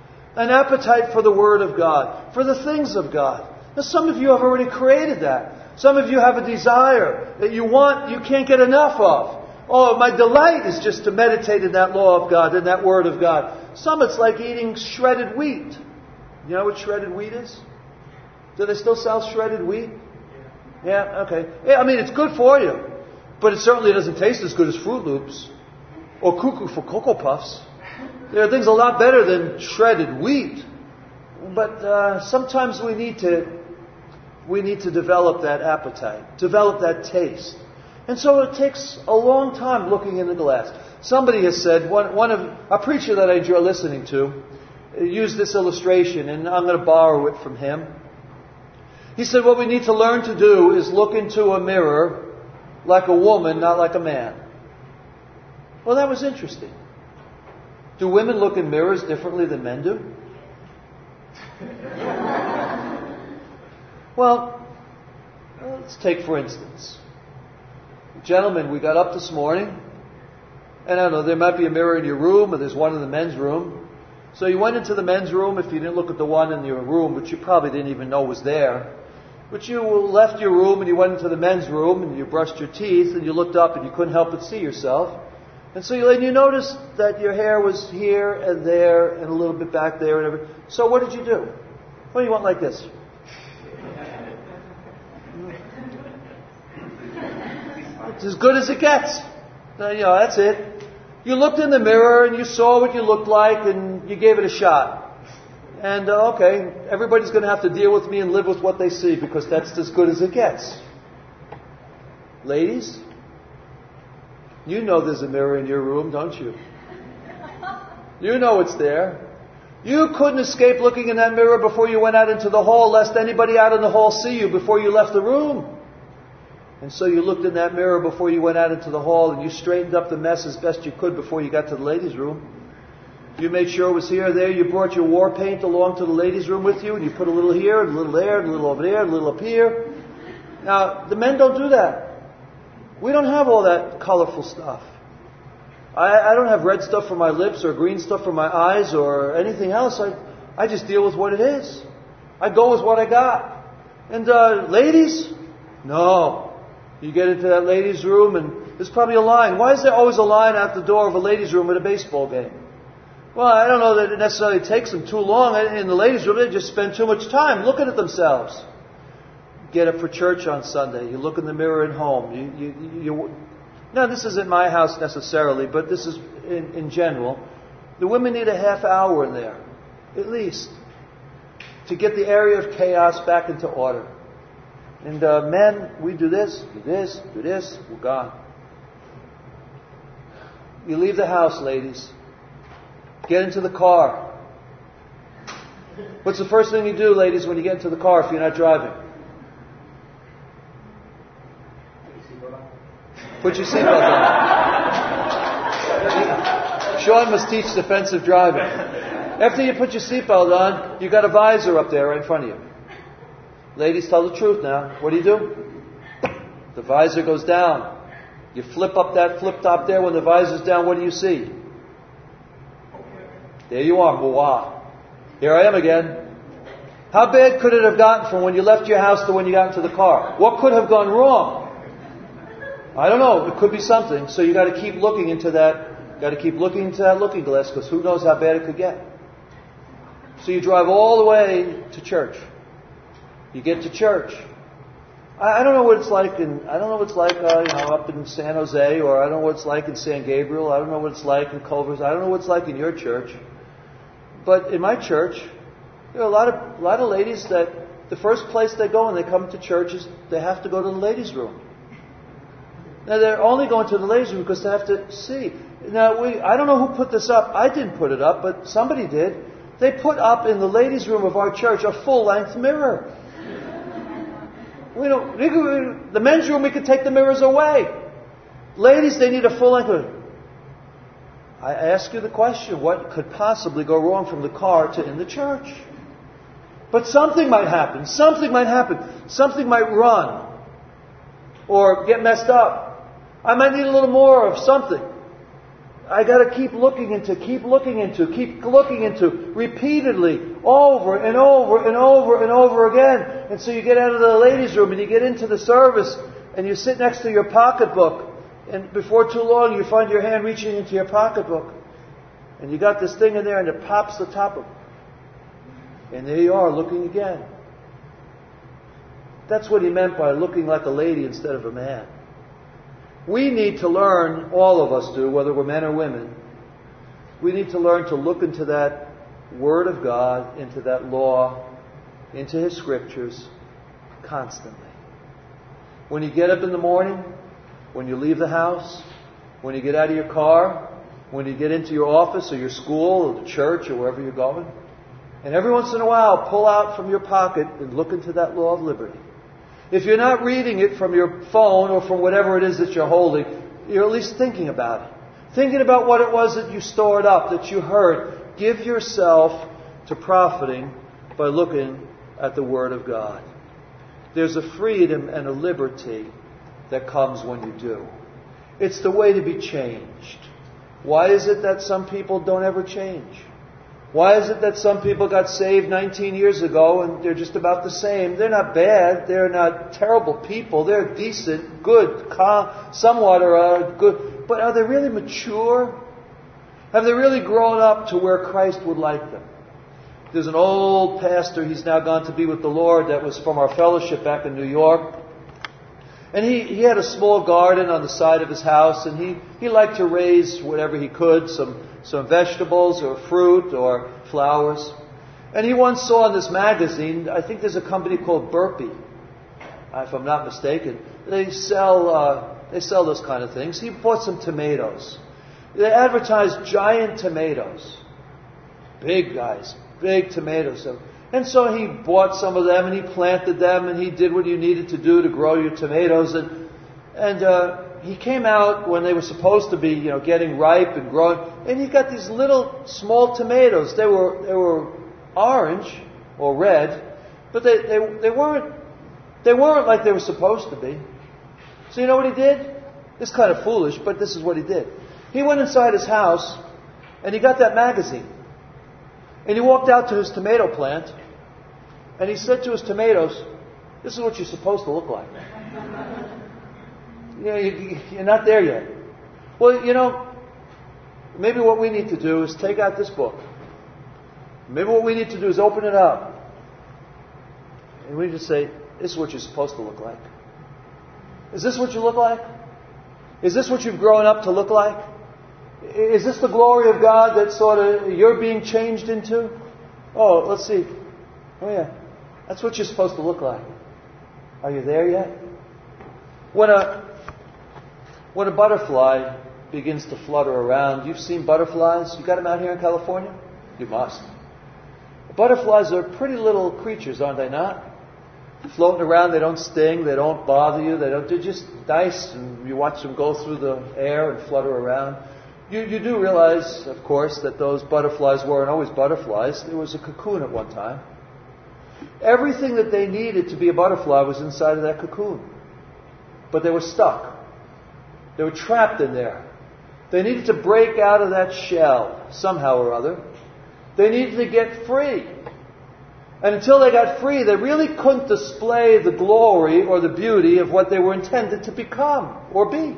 [SPEAKER 1] An appetite for the Word of God, for the things of God. Now, some of you have already created that. Some of you have a desire that you want, you can't get enough of. Oh, my delight is just to meditate in that law of God, in that Word of God. Some it's like eating shredded wheat. You know what shredded wheat is? Do they still sell shredded wheat? Yeah, okay. Yeah, I mean, it's good for you. But it certainly doesn't taste as good as Fruit Loops or Cuckoo for Cocoa Puffs. There are things a lot better than shredded wheat. But uh, sometimes we need to we need to develop that appetite, develop that taste. And so it takes a long time looking in the glass. Somebody has said, one, one of a preacher that I enjoy listening to used this illustration, and I'm going to borrow it from him. He said, what we need to learn to do is look into a mirror like a woman, not like a man. Well, that was interesting. Do women look in mirrors differently than men do? Well, let's take for instance. Gentlemen, we got up this morning, and I don't know, there might be a mirror in your room, or there's one in the men's room. So you went into the men's room if you didn't look at the one in your room, which you probably didn't even know was there. But you left your room and you went into the men's room and you brushed your teeth and you looked up and you couldn't help but see yourself. And so you, and you noticed that your hair was here and there and a little bit back there and everything. So what did you do? What do you want like this? It's as good as it gets. You know, that's it. You looked in the mirror and you saw what you looked like and you gave it a shot. And, uh, okay, everybody's going to have to deal with me and live with what they see because that's as good as it gets. Ladies, you know there's a mirror in your room, don't you? You know it's there. You couldn't escape looking in that mirror before you went out into the hall, lest anybody out in the hall see you before you left the room. And so you looked in that mirror before you went out into the hall and you straightened up the mess as best you could before you got to the ladies' room. You made sure it was here or there. You brought your war paint along to the ladies' room with you and you put a little here, and a little there, and a little over there, and a little up here. Now, the men don't do that. We don't have all that colorful stuff. I, I don't have red stuff for my lips or green stuff for my eyes or anything else. I, I just deal with what it is. I go with what I got. And uh, ladies? No. You get into that ladies' room and there's probably a line. Why is there always a line out the door of a ladies' room at a baseball game? Well, I don't know that it necessarily takes them too long. In the ladies' room, they just spend too much time looking at themselves. Get up for church on Sunday. You look in the mirror at home. You, you, you, now, this isn't my house necessarily, but this is in, in general. The women need a half hour in there, at least, to get the area of chaos back into order. And uh, men, we do this, do this, do this, we're gone. You leave the house, ladies. Get into the car. What's the first thing you do, ladies, when you get into the car if you're not driving? Put your seatbelt on. Sean must teach defensive driving. After you put your seatbelt on, you got a visor up there right in front of you. Ladies, tell the truth now. What do you do? The visor goes down. You flip up that flip top there. When the visor's down, what do you see? There you are, Moa. Here I am again. How bad could it have gotten from when you left your house to when you got into the car? What could have gone wrong? I don't know. It could be something. So you got to keep looking into that. Got to keep looking into that looking glass, because who knows how bad it could get. So you drive all the way to church. You get to church. I, I don't know what it's like in. I don't know what it's like, uh, you know, up in San Jose, or I don't know what it's like in San Gabriel. I don't know what it's like in Culver's. I don't know what it's like in your church. But in my church, there are a lot of a lot of ladies that the first place they go when they come to church is they have to go to the ladies' room. Now they're only going to the ladies' room because they have to see. Now we, I don't know who put this up. I didn't put it up, but somebody did. They put up in the ladies' room of our church a full-length mirror. We don't. The men's room, we could take the mirrors away. Ladies, they need a full-length mirror. I ask you the question: what could possibly go wrong from the car to in the church? But something might happen. Something might happen. Something might run or get messed up. I might need a little more of something. I got to keep looking into, keep looking into, keep looking into, repeatedly, over and over and over and over again. And so you get out of the ladies' room and you get into the service and you sit next to your pocketbook. And before too long you find your hand reaching into your pocketbook. And you got this thing in there and it pops the top of it. And there you are looking again. That's what he meant by looking like a lady instead of a man. We need to learn, all of us do, whether we're men or women, we need to learn to look into that Word of God, into that law, into His Scriptures, constantly. When you get up in the morning, when you leave the house, when you get out of your car, when you get into your office or your school or the church or wherever you're going, and every once in a while pull out from your pocket and look into that law of liberty. If you're not reading it from your phone or from whatever it is that you're holding, you're at least thinking about it. Thinking about what it was that you stored up, that you heard. Give yourself to profiting by looking at the Word of God. There's a freedom and a liberty that comes when you do. It's the way to be changed. Why is it that some people don't ever change? Why is it that some people got saved nineteen years ago and they're just about the same? They're not bad. They're not terrible people. They're decent, good, calm, somewhat or uh, good. But are they really mature? Have they really grown up to where Christ would like them? There's an old pastor, he's now gone to be with the Lord, that was from our fellowship back in New York. And he, he had a small garden on the side of his house, and he, he liked to raise whatever he could, some some vegetables or fruit or flowers. And he once saw in this magazine, I think there's a company called Burpee, if I'm not mistaken. They sell uh, they sell those kind of things. He bought some tomatoes. They advertised giant tomatoes. Big guys, big tomatoes. And so he bought some of them and he planted them and he did what you needed to do to grow your tomatoes. And and uh, he came out when they were supposed to be, you know, getting ripe and growing. And he got these little small tomatoes. They were they were orange or red, but they, they they weren't they weren't like they were supposed to be. So you know what he did? It's kind of foolish, but this is what he did. He went inside his house and he got that magazine. And he walked out to his tomato plant, and he said to his tomatoes, "This is what you're supposed to look like. You know, you, you're not there yet." Well, you know, Maybe what we need to do is take out this book. Maybe what we need to do is open it up. And we just say, this is what you're supposed to look like. Is this what you look like? Is this what you've grown up to look like? Is this the glory of God that sort of you're being changed into? Oh, let's see. Oh yeah. That's what you're supposed to look like. Are you there yet? When a when a butterfly begins to flutter around, you've seen butterflies? You got them out here in California? You must. Butterflies are pretty little creatures, aren't they not? Floating around, they don't sting, they don't bother you, they don't. They're just nice, and you watch them go through the air and flutter around. You you do realize, of course, that those butterflies weren't always butterflies. There was a cocoon at one time. Everything that they needed to be a butterfly was inside of that cocoon. But they were stuck. They were trapped in there. They needed to break out of that shell somehow or other. They needed to get free. And until they got free, they really couldn't display the glory or the beauty of what they were intended to become or be.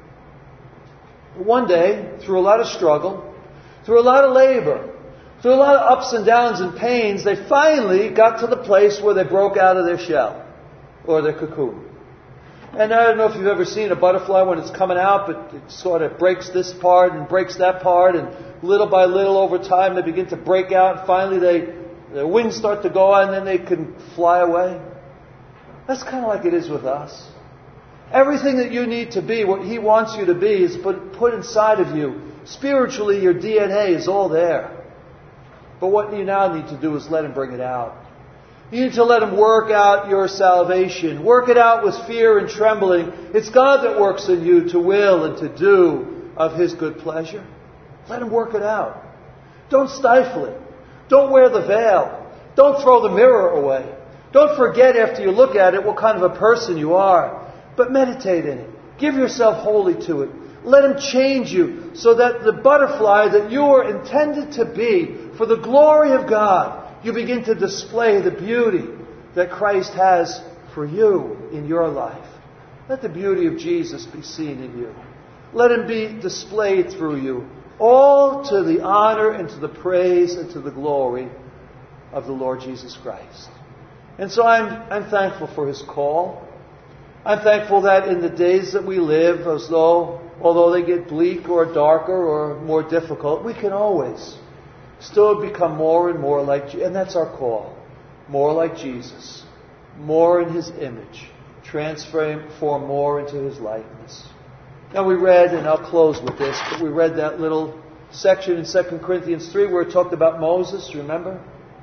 [SPEAKER 1] One day, through a lot of struggle, through a lot of labor, through a lot of ups and downs and pains, they finally got to the place where they broke out of their shell or their cocoon. And I don't know if you've ever seen a butterfly when it's coming out, but it sort of breaks this part and breaks that part, and little by little over time they begin to break out, and finally they, their wings start to go out, and then they can fly away. That's kind of like it is with us. Everything that you need to be, what He wants you to be, is put, put inside of you. Spiritually, your D N A is all there. But what you now need to do is let Him bring it out. You need to let Him work out your salvation. Work it out with fear and trembling. It's God that works in you to will and to do of His good pleasure. Let Him work it out. Don't stifle it. Don't wear the veil. Don't throw the mirror away. Don't forget after you look at it what kind of a person you are. But meditate in it. Give yourself wholly to it. Let Him change you so that the butterfly that you are intended to be for the glory of God, you begin to display the beauty that Christ has for you in your life. Let the beauty of Jesus be seen in you. Let Him be displayed through you, all to the honor and to the praise and to the glory of the Lord Jesus Christ. And so I'm, I'm thankful for His call. I'm thankful that in the days that we live, as though, although they get bleak or darker or more difficult, we can always still become more and more like Jesus. And that's our call. More like Jesus. More in His image. Transform more into His likeness. Now we read, and I'll close with this, but we read that little section in Second Corinthians three where it talked about Moses, remember?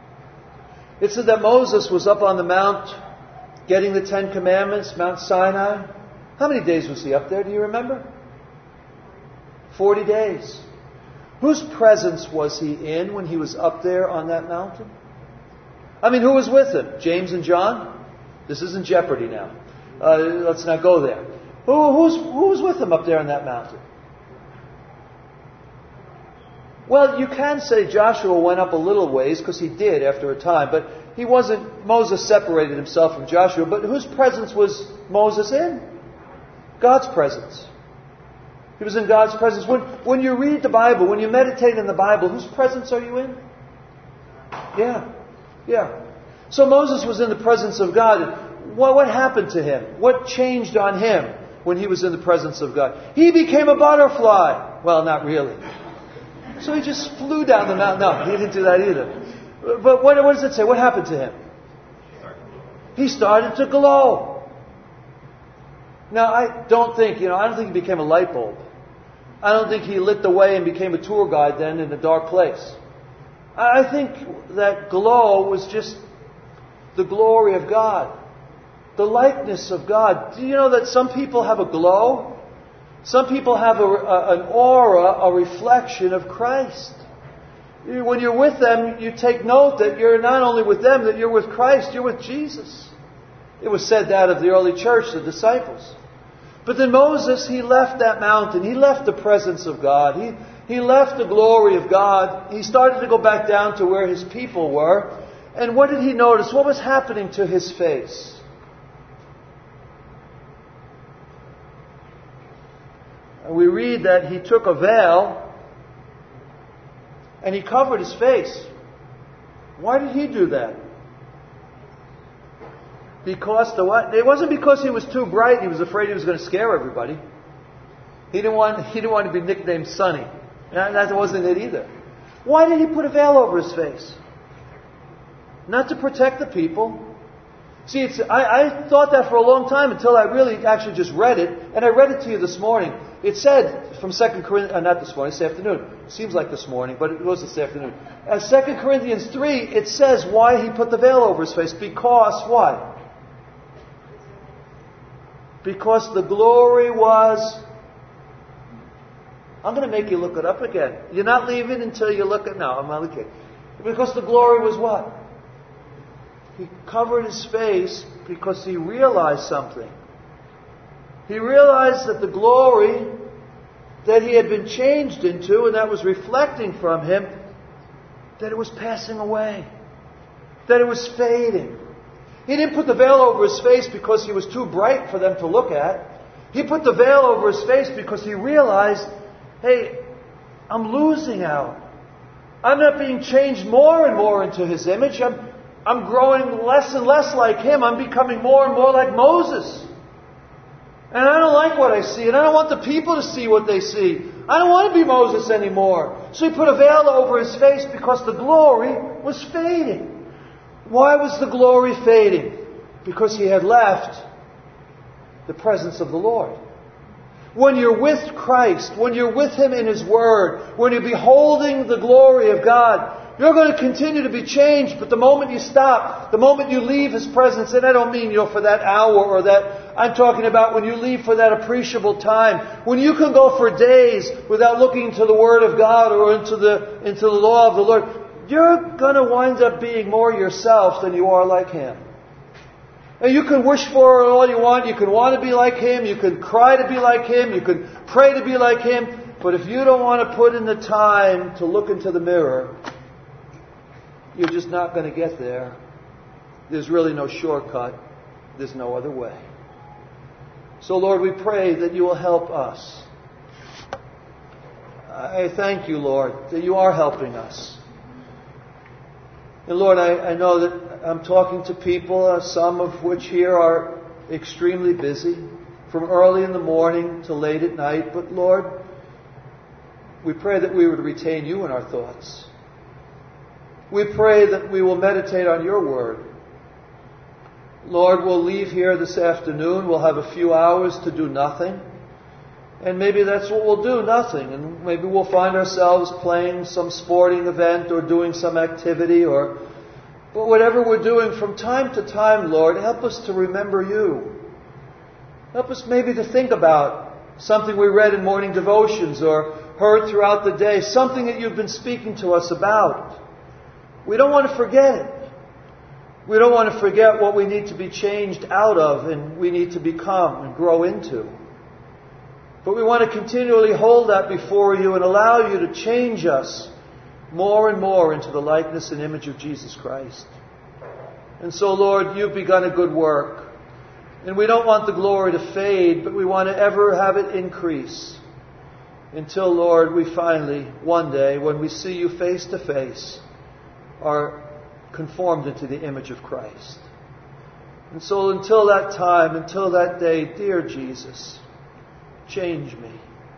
[SPEAKER 1] It said that Moses was up on the mount getting the Ten Commandments, Mount Sinai. How many days was he up there? Do you remember? Forty days. Whose presence was he in when he was up there on that mountain? I mean, who was with him? James and John? This isn't Jeopardy now. Uh, let's not go there. Who, who's, who was with him up there on that mountain? Well, you can say Joshua went up a little ways, because he did after a time, but he wasn't, Moses separated himself from Joshua, but whose presence was Moses in? God's presence. He was in God's presence. When, when you read the Bible, when you meditate in the Bible, whose presence are you in? Yeah. Yeah. So Moses was in the presence of God. What, what happened to him? What changed on him when he was in the presence of God? He became a butterfly. Well, not really. So he just flew down the mountain. No, he didn't do that either. But what, what does it say? What happened to him? He started to glow. Now, I don't think, you know, I don't think he became a light bulb. I don't think he lit the way and became a tour guide then in a dark place. I think that glow was just the glory of God. The likeness of God. Do you know that some people have a glow? Some people have a, a, an aura, a reflection of Christ. When you're with them, you take note that you're not only with them, that you're with Christ, you're with Jesus. It was said that of the early church, the disciples. But then Moses, he left that mountain. He left the presence of God. He, he left the glory of God. He started to go back down to where his people were. And what did he notice? What was happening to his face? We read that he took a veil and he covered his face. Why did he do that? Because the what? It wasn't because he was too bright. He was afraid he was going to scare everybody. He didn't want. He didn't want to be nicknamed Sonny. That, that wasn't it either. Why did he put a veil over his face? Not to protect the people. See, it's, I, I thought that for a long time until I really actually just read it, and I read it to you this morning. It said from Second Corinthians, uh, not this morning, this afternoon. It seems like this morning, but it was this afternoon. Uh, Second Corinthians three, it says why he put the veil over his face. Because why? Because the glory was... I'm going to make you look it up again. You're not leaving until you look at... No, I'm not looking. Because the glory was what? He covered his face because he realized something. He realized that the glory that he had been changed into, and that was reflecting from him, that it was passing away. That it was fading. He didn't put the veil over his face because he was too bright for them to look at. He put the veil over his face because he realized, hey, I'm losing out. I'm not being changed more and more into his image. I'm, I'm growing less and less like him. I'm becoming more and more like Moses. And I don't like what I see. And I don't want the people to see what they see. I don't want to be Moses anymore. So he put a veil over his face because the glory was fading. Why was the glory fading? Because he had left the presence of the Lord. When you're with Christ, when you're with Him in His Word, when you're beholding the glory of God, you're going to continue to be changed. But the moment you stop, the moment you leave His presence, and I don't mean, you know, for that hour or that, I'm talking about when you leave for that appreciable time, when you can go for days without looking into the Word of God or into the, into the law of the Lord, you're going to wind up being more yourself than you are like Him. And you can wish for it all you want. You can want to be like Him. You can cry to be like Him. You can pray to be like Him. But if you don't want to put in the time to look into the mirror, you're just not going to get there. There's really no shortcut. There's no other way. So Lord, we pray that you will help us. I thank you, Lord, that you are helping us. And Lord, I, I know that I'm talking to people, uh, some of which here are extremely busy, from early in the morning to late at night. But Lord, we pray that we would retain you in our thoughts. We pray that we will meditate on your word. Lord, we'll leave here this afternoon. We'll have a few hours to do nothing. And maybe that's what we'll do, nothing. And maybe we'll find ourselves playing some sporting event or doing some activity or... But whatever we're doing from time to time, Lord, help us to remember you. Help us maybe to think about something we read in morning devotions or heard throughout the day, something that you've been speaking to us about. We don't want to forget it. We don't want to forget what we need to be changed out of and we need to become and grow into. But we want to continually hold that before you and allow you to change us more and more into the likeness and image of Jesus Christ. And so, Lord, you've begun a good work. And we don't want the glory to fade, but we want to ever have it increase. Until, Lord, we finally, one day, when we see you face to face, are conformed into the image of Christ. And so until that time, until that day, dear Jesus, change me.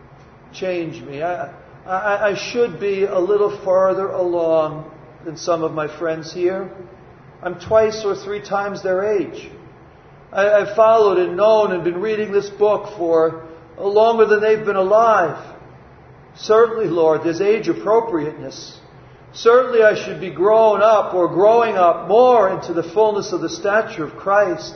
[SPEAKER 1] Change me. I, I, I should be a little farther along than some of my friends here. I'm twice or three times their age. I, I've followed and known and been reading this book for longer than they've been alive. Certainly, Lord, there's age appropriateness. Certainly I should be grown up or growing up more into the fullness of the stature of Christ.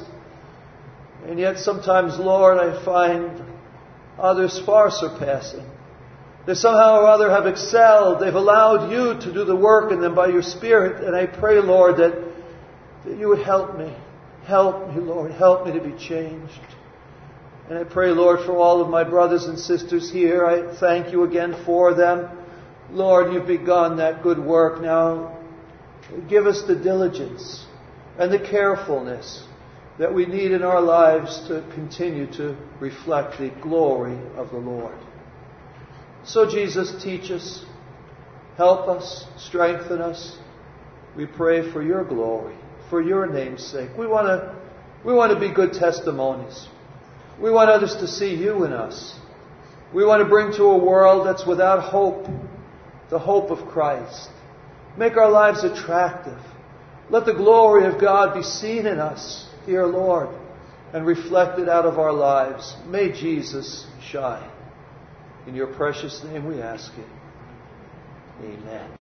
[SPEAKER 1] And yet sometimes, Lord, I find others far surpassing. They somehow or other have excelled. They've allowed you to do the work in them by your Spirit. And I pray, Lord, that, that you would help me. Help me, Lord. Help me to be changed. And I pray, Lord, for all of my brothers and sisters here. I thank you again for them. Lord, you've begun that good work. Now, give us the diligence and the carefulness that we need in our lives to continue to reflect the glory of the Lord. So, Jesus, teach us. Help us, strengthen us. We pray for your glory, for your name's sake. We want to, we want to be good testimonies. We want others to see you in us. We want to bring to a world that's without hope, the hope of Christ. Make our lives attractive. Let the glory of God be seen in us, dear Lord, and reflected out of our lives. May Jesus shine. In your precious name we ask it. Amen.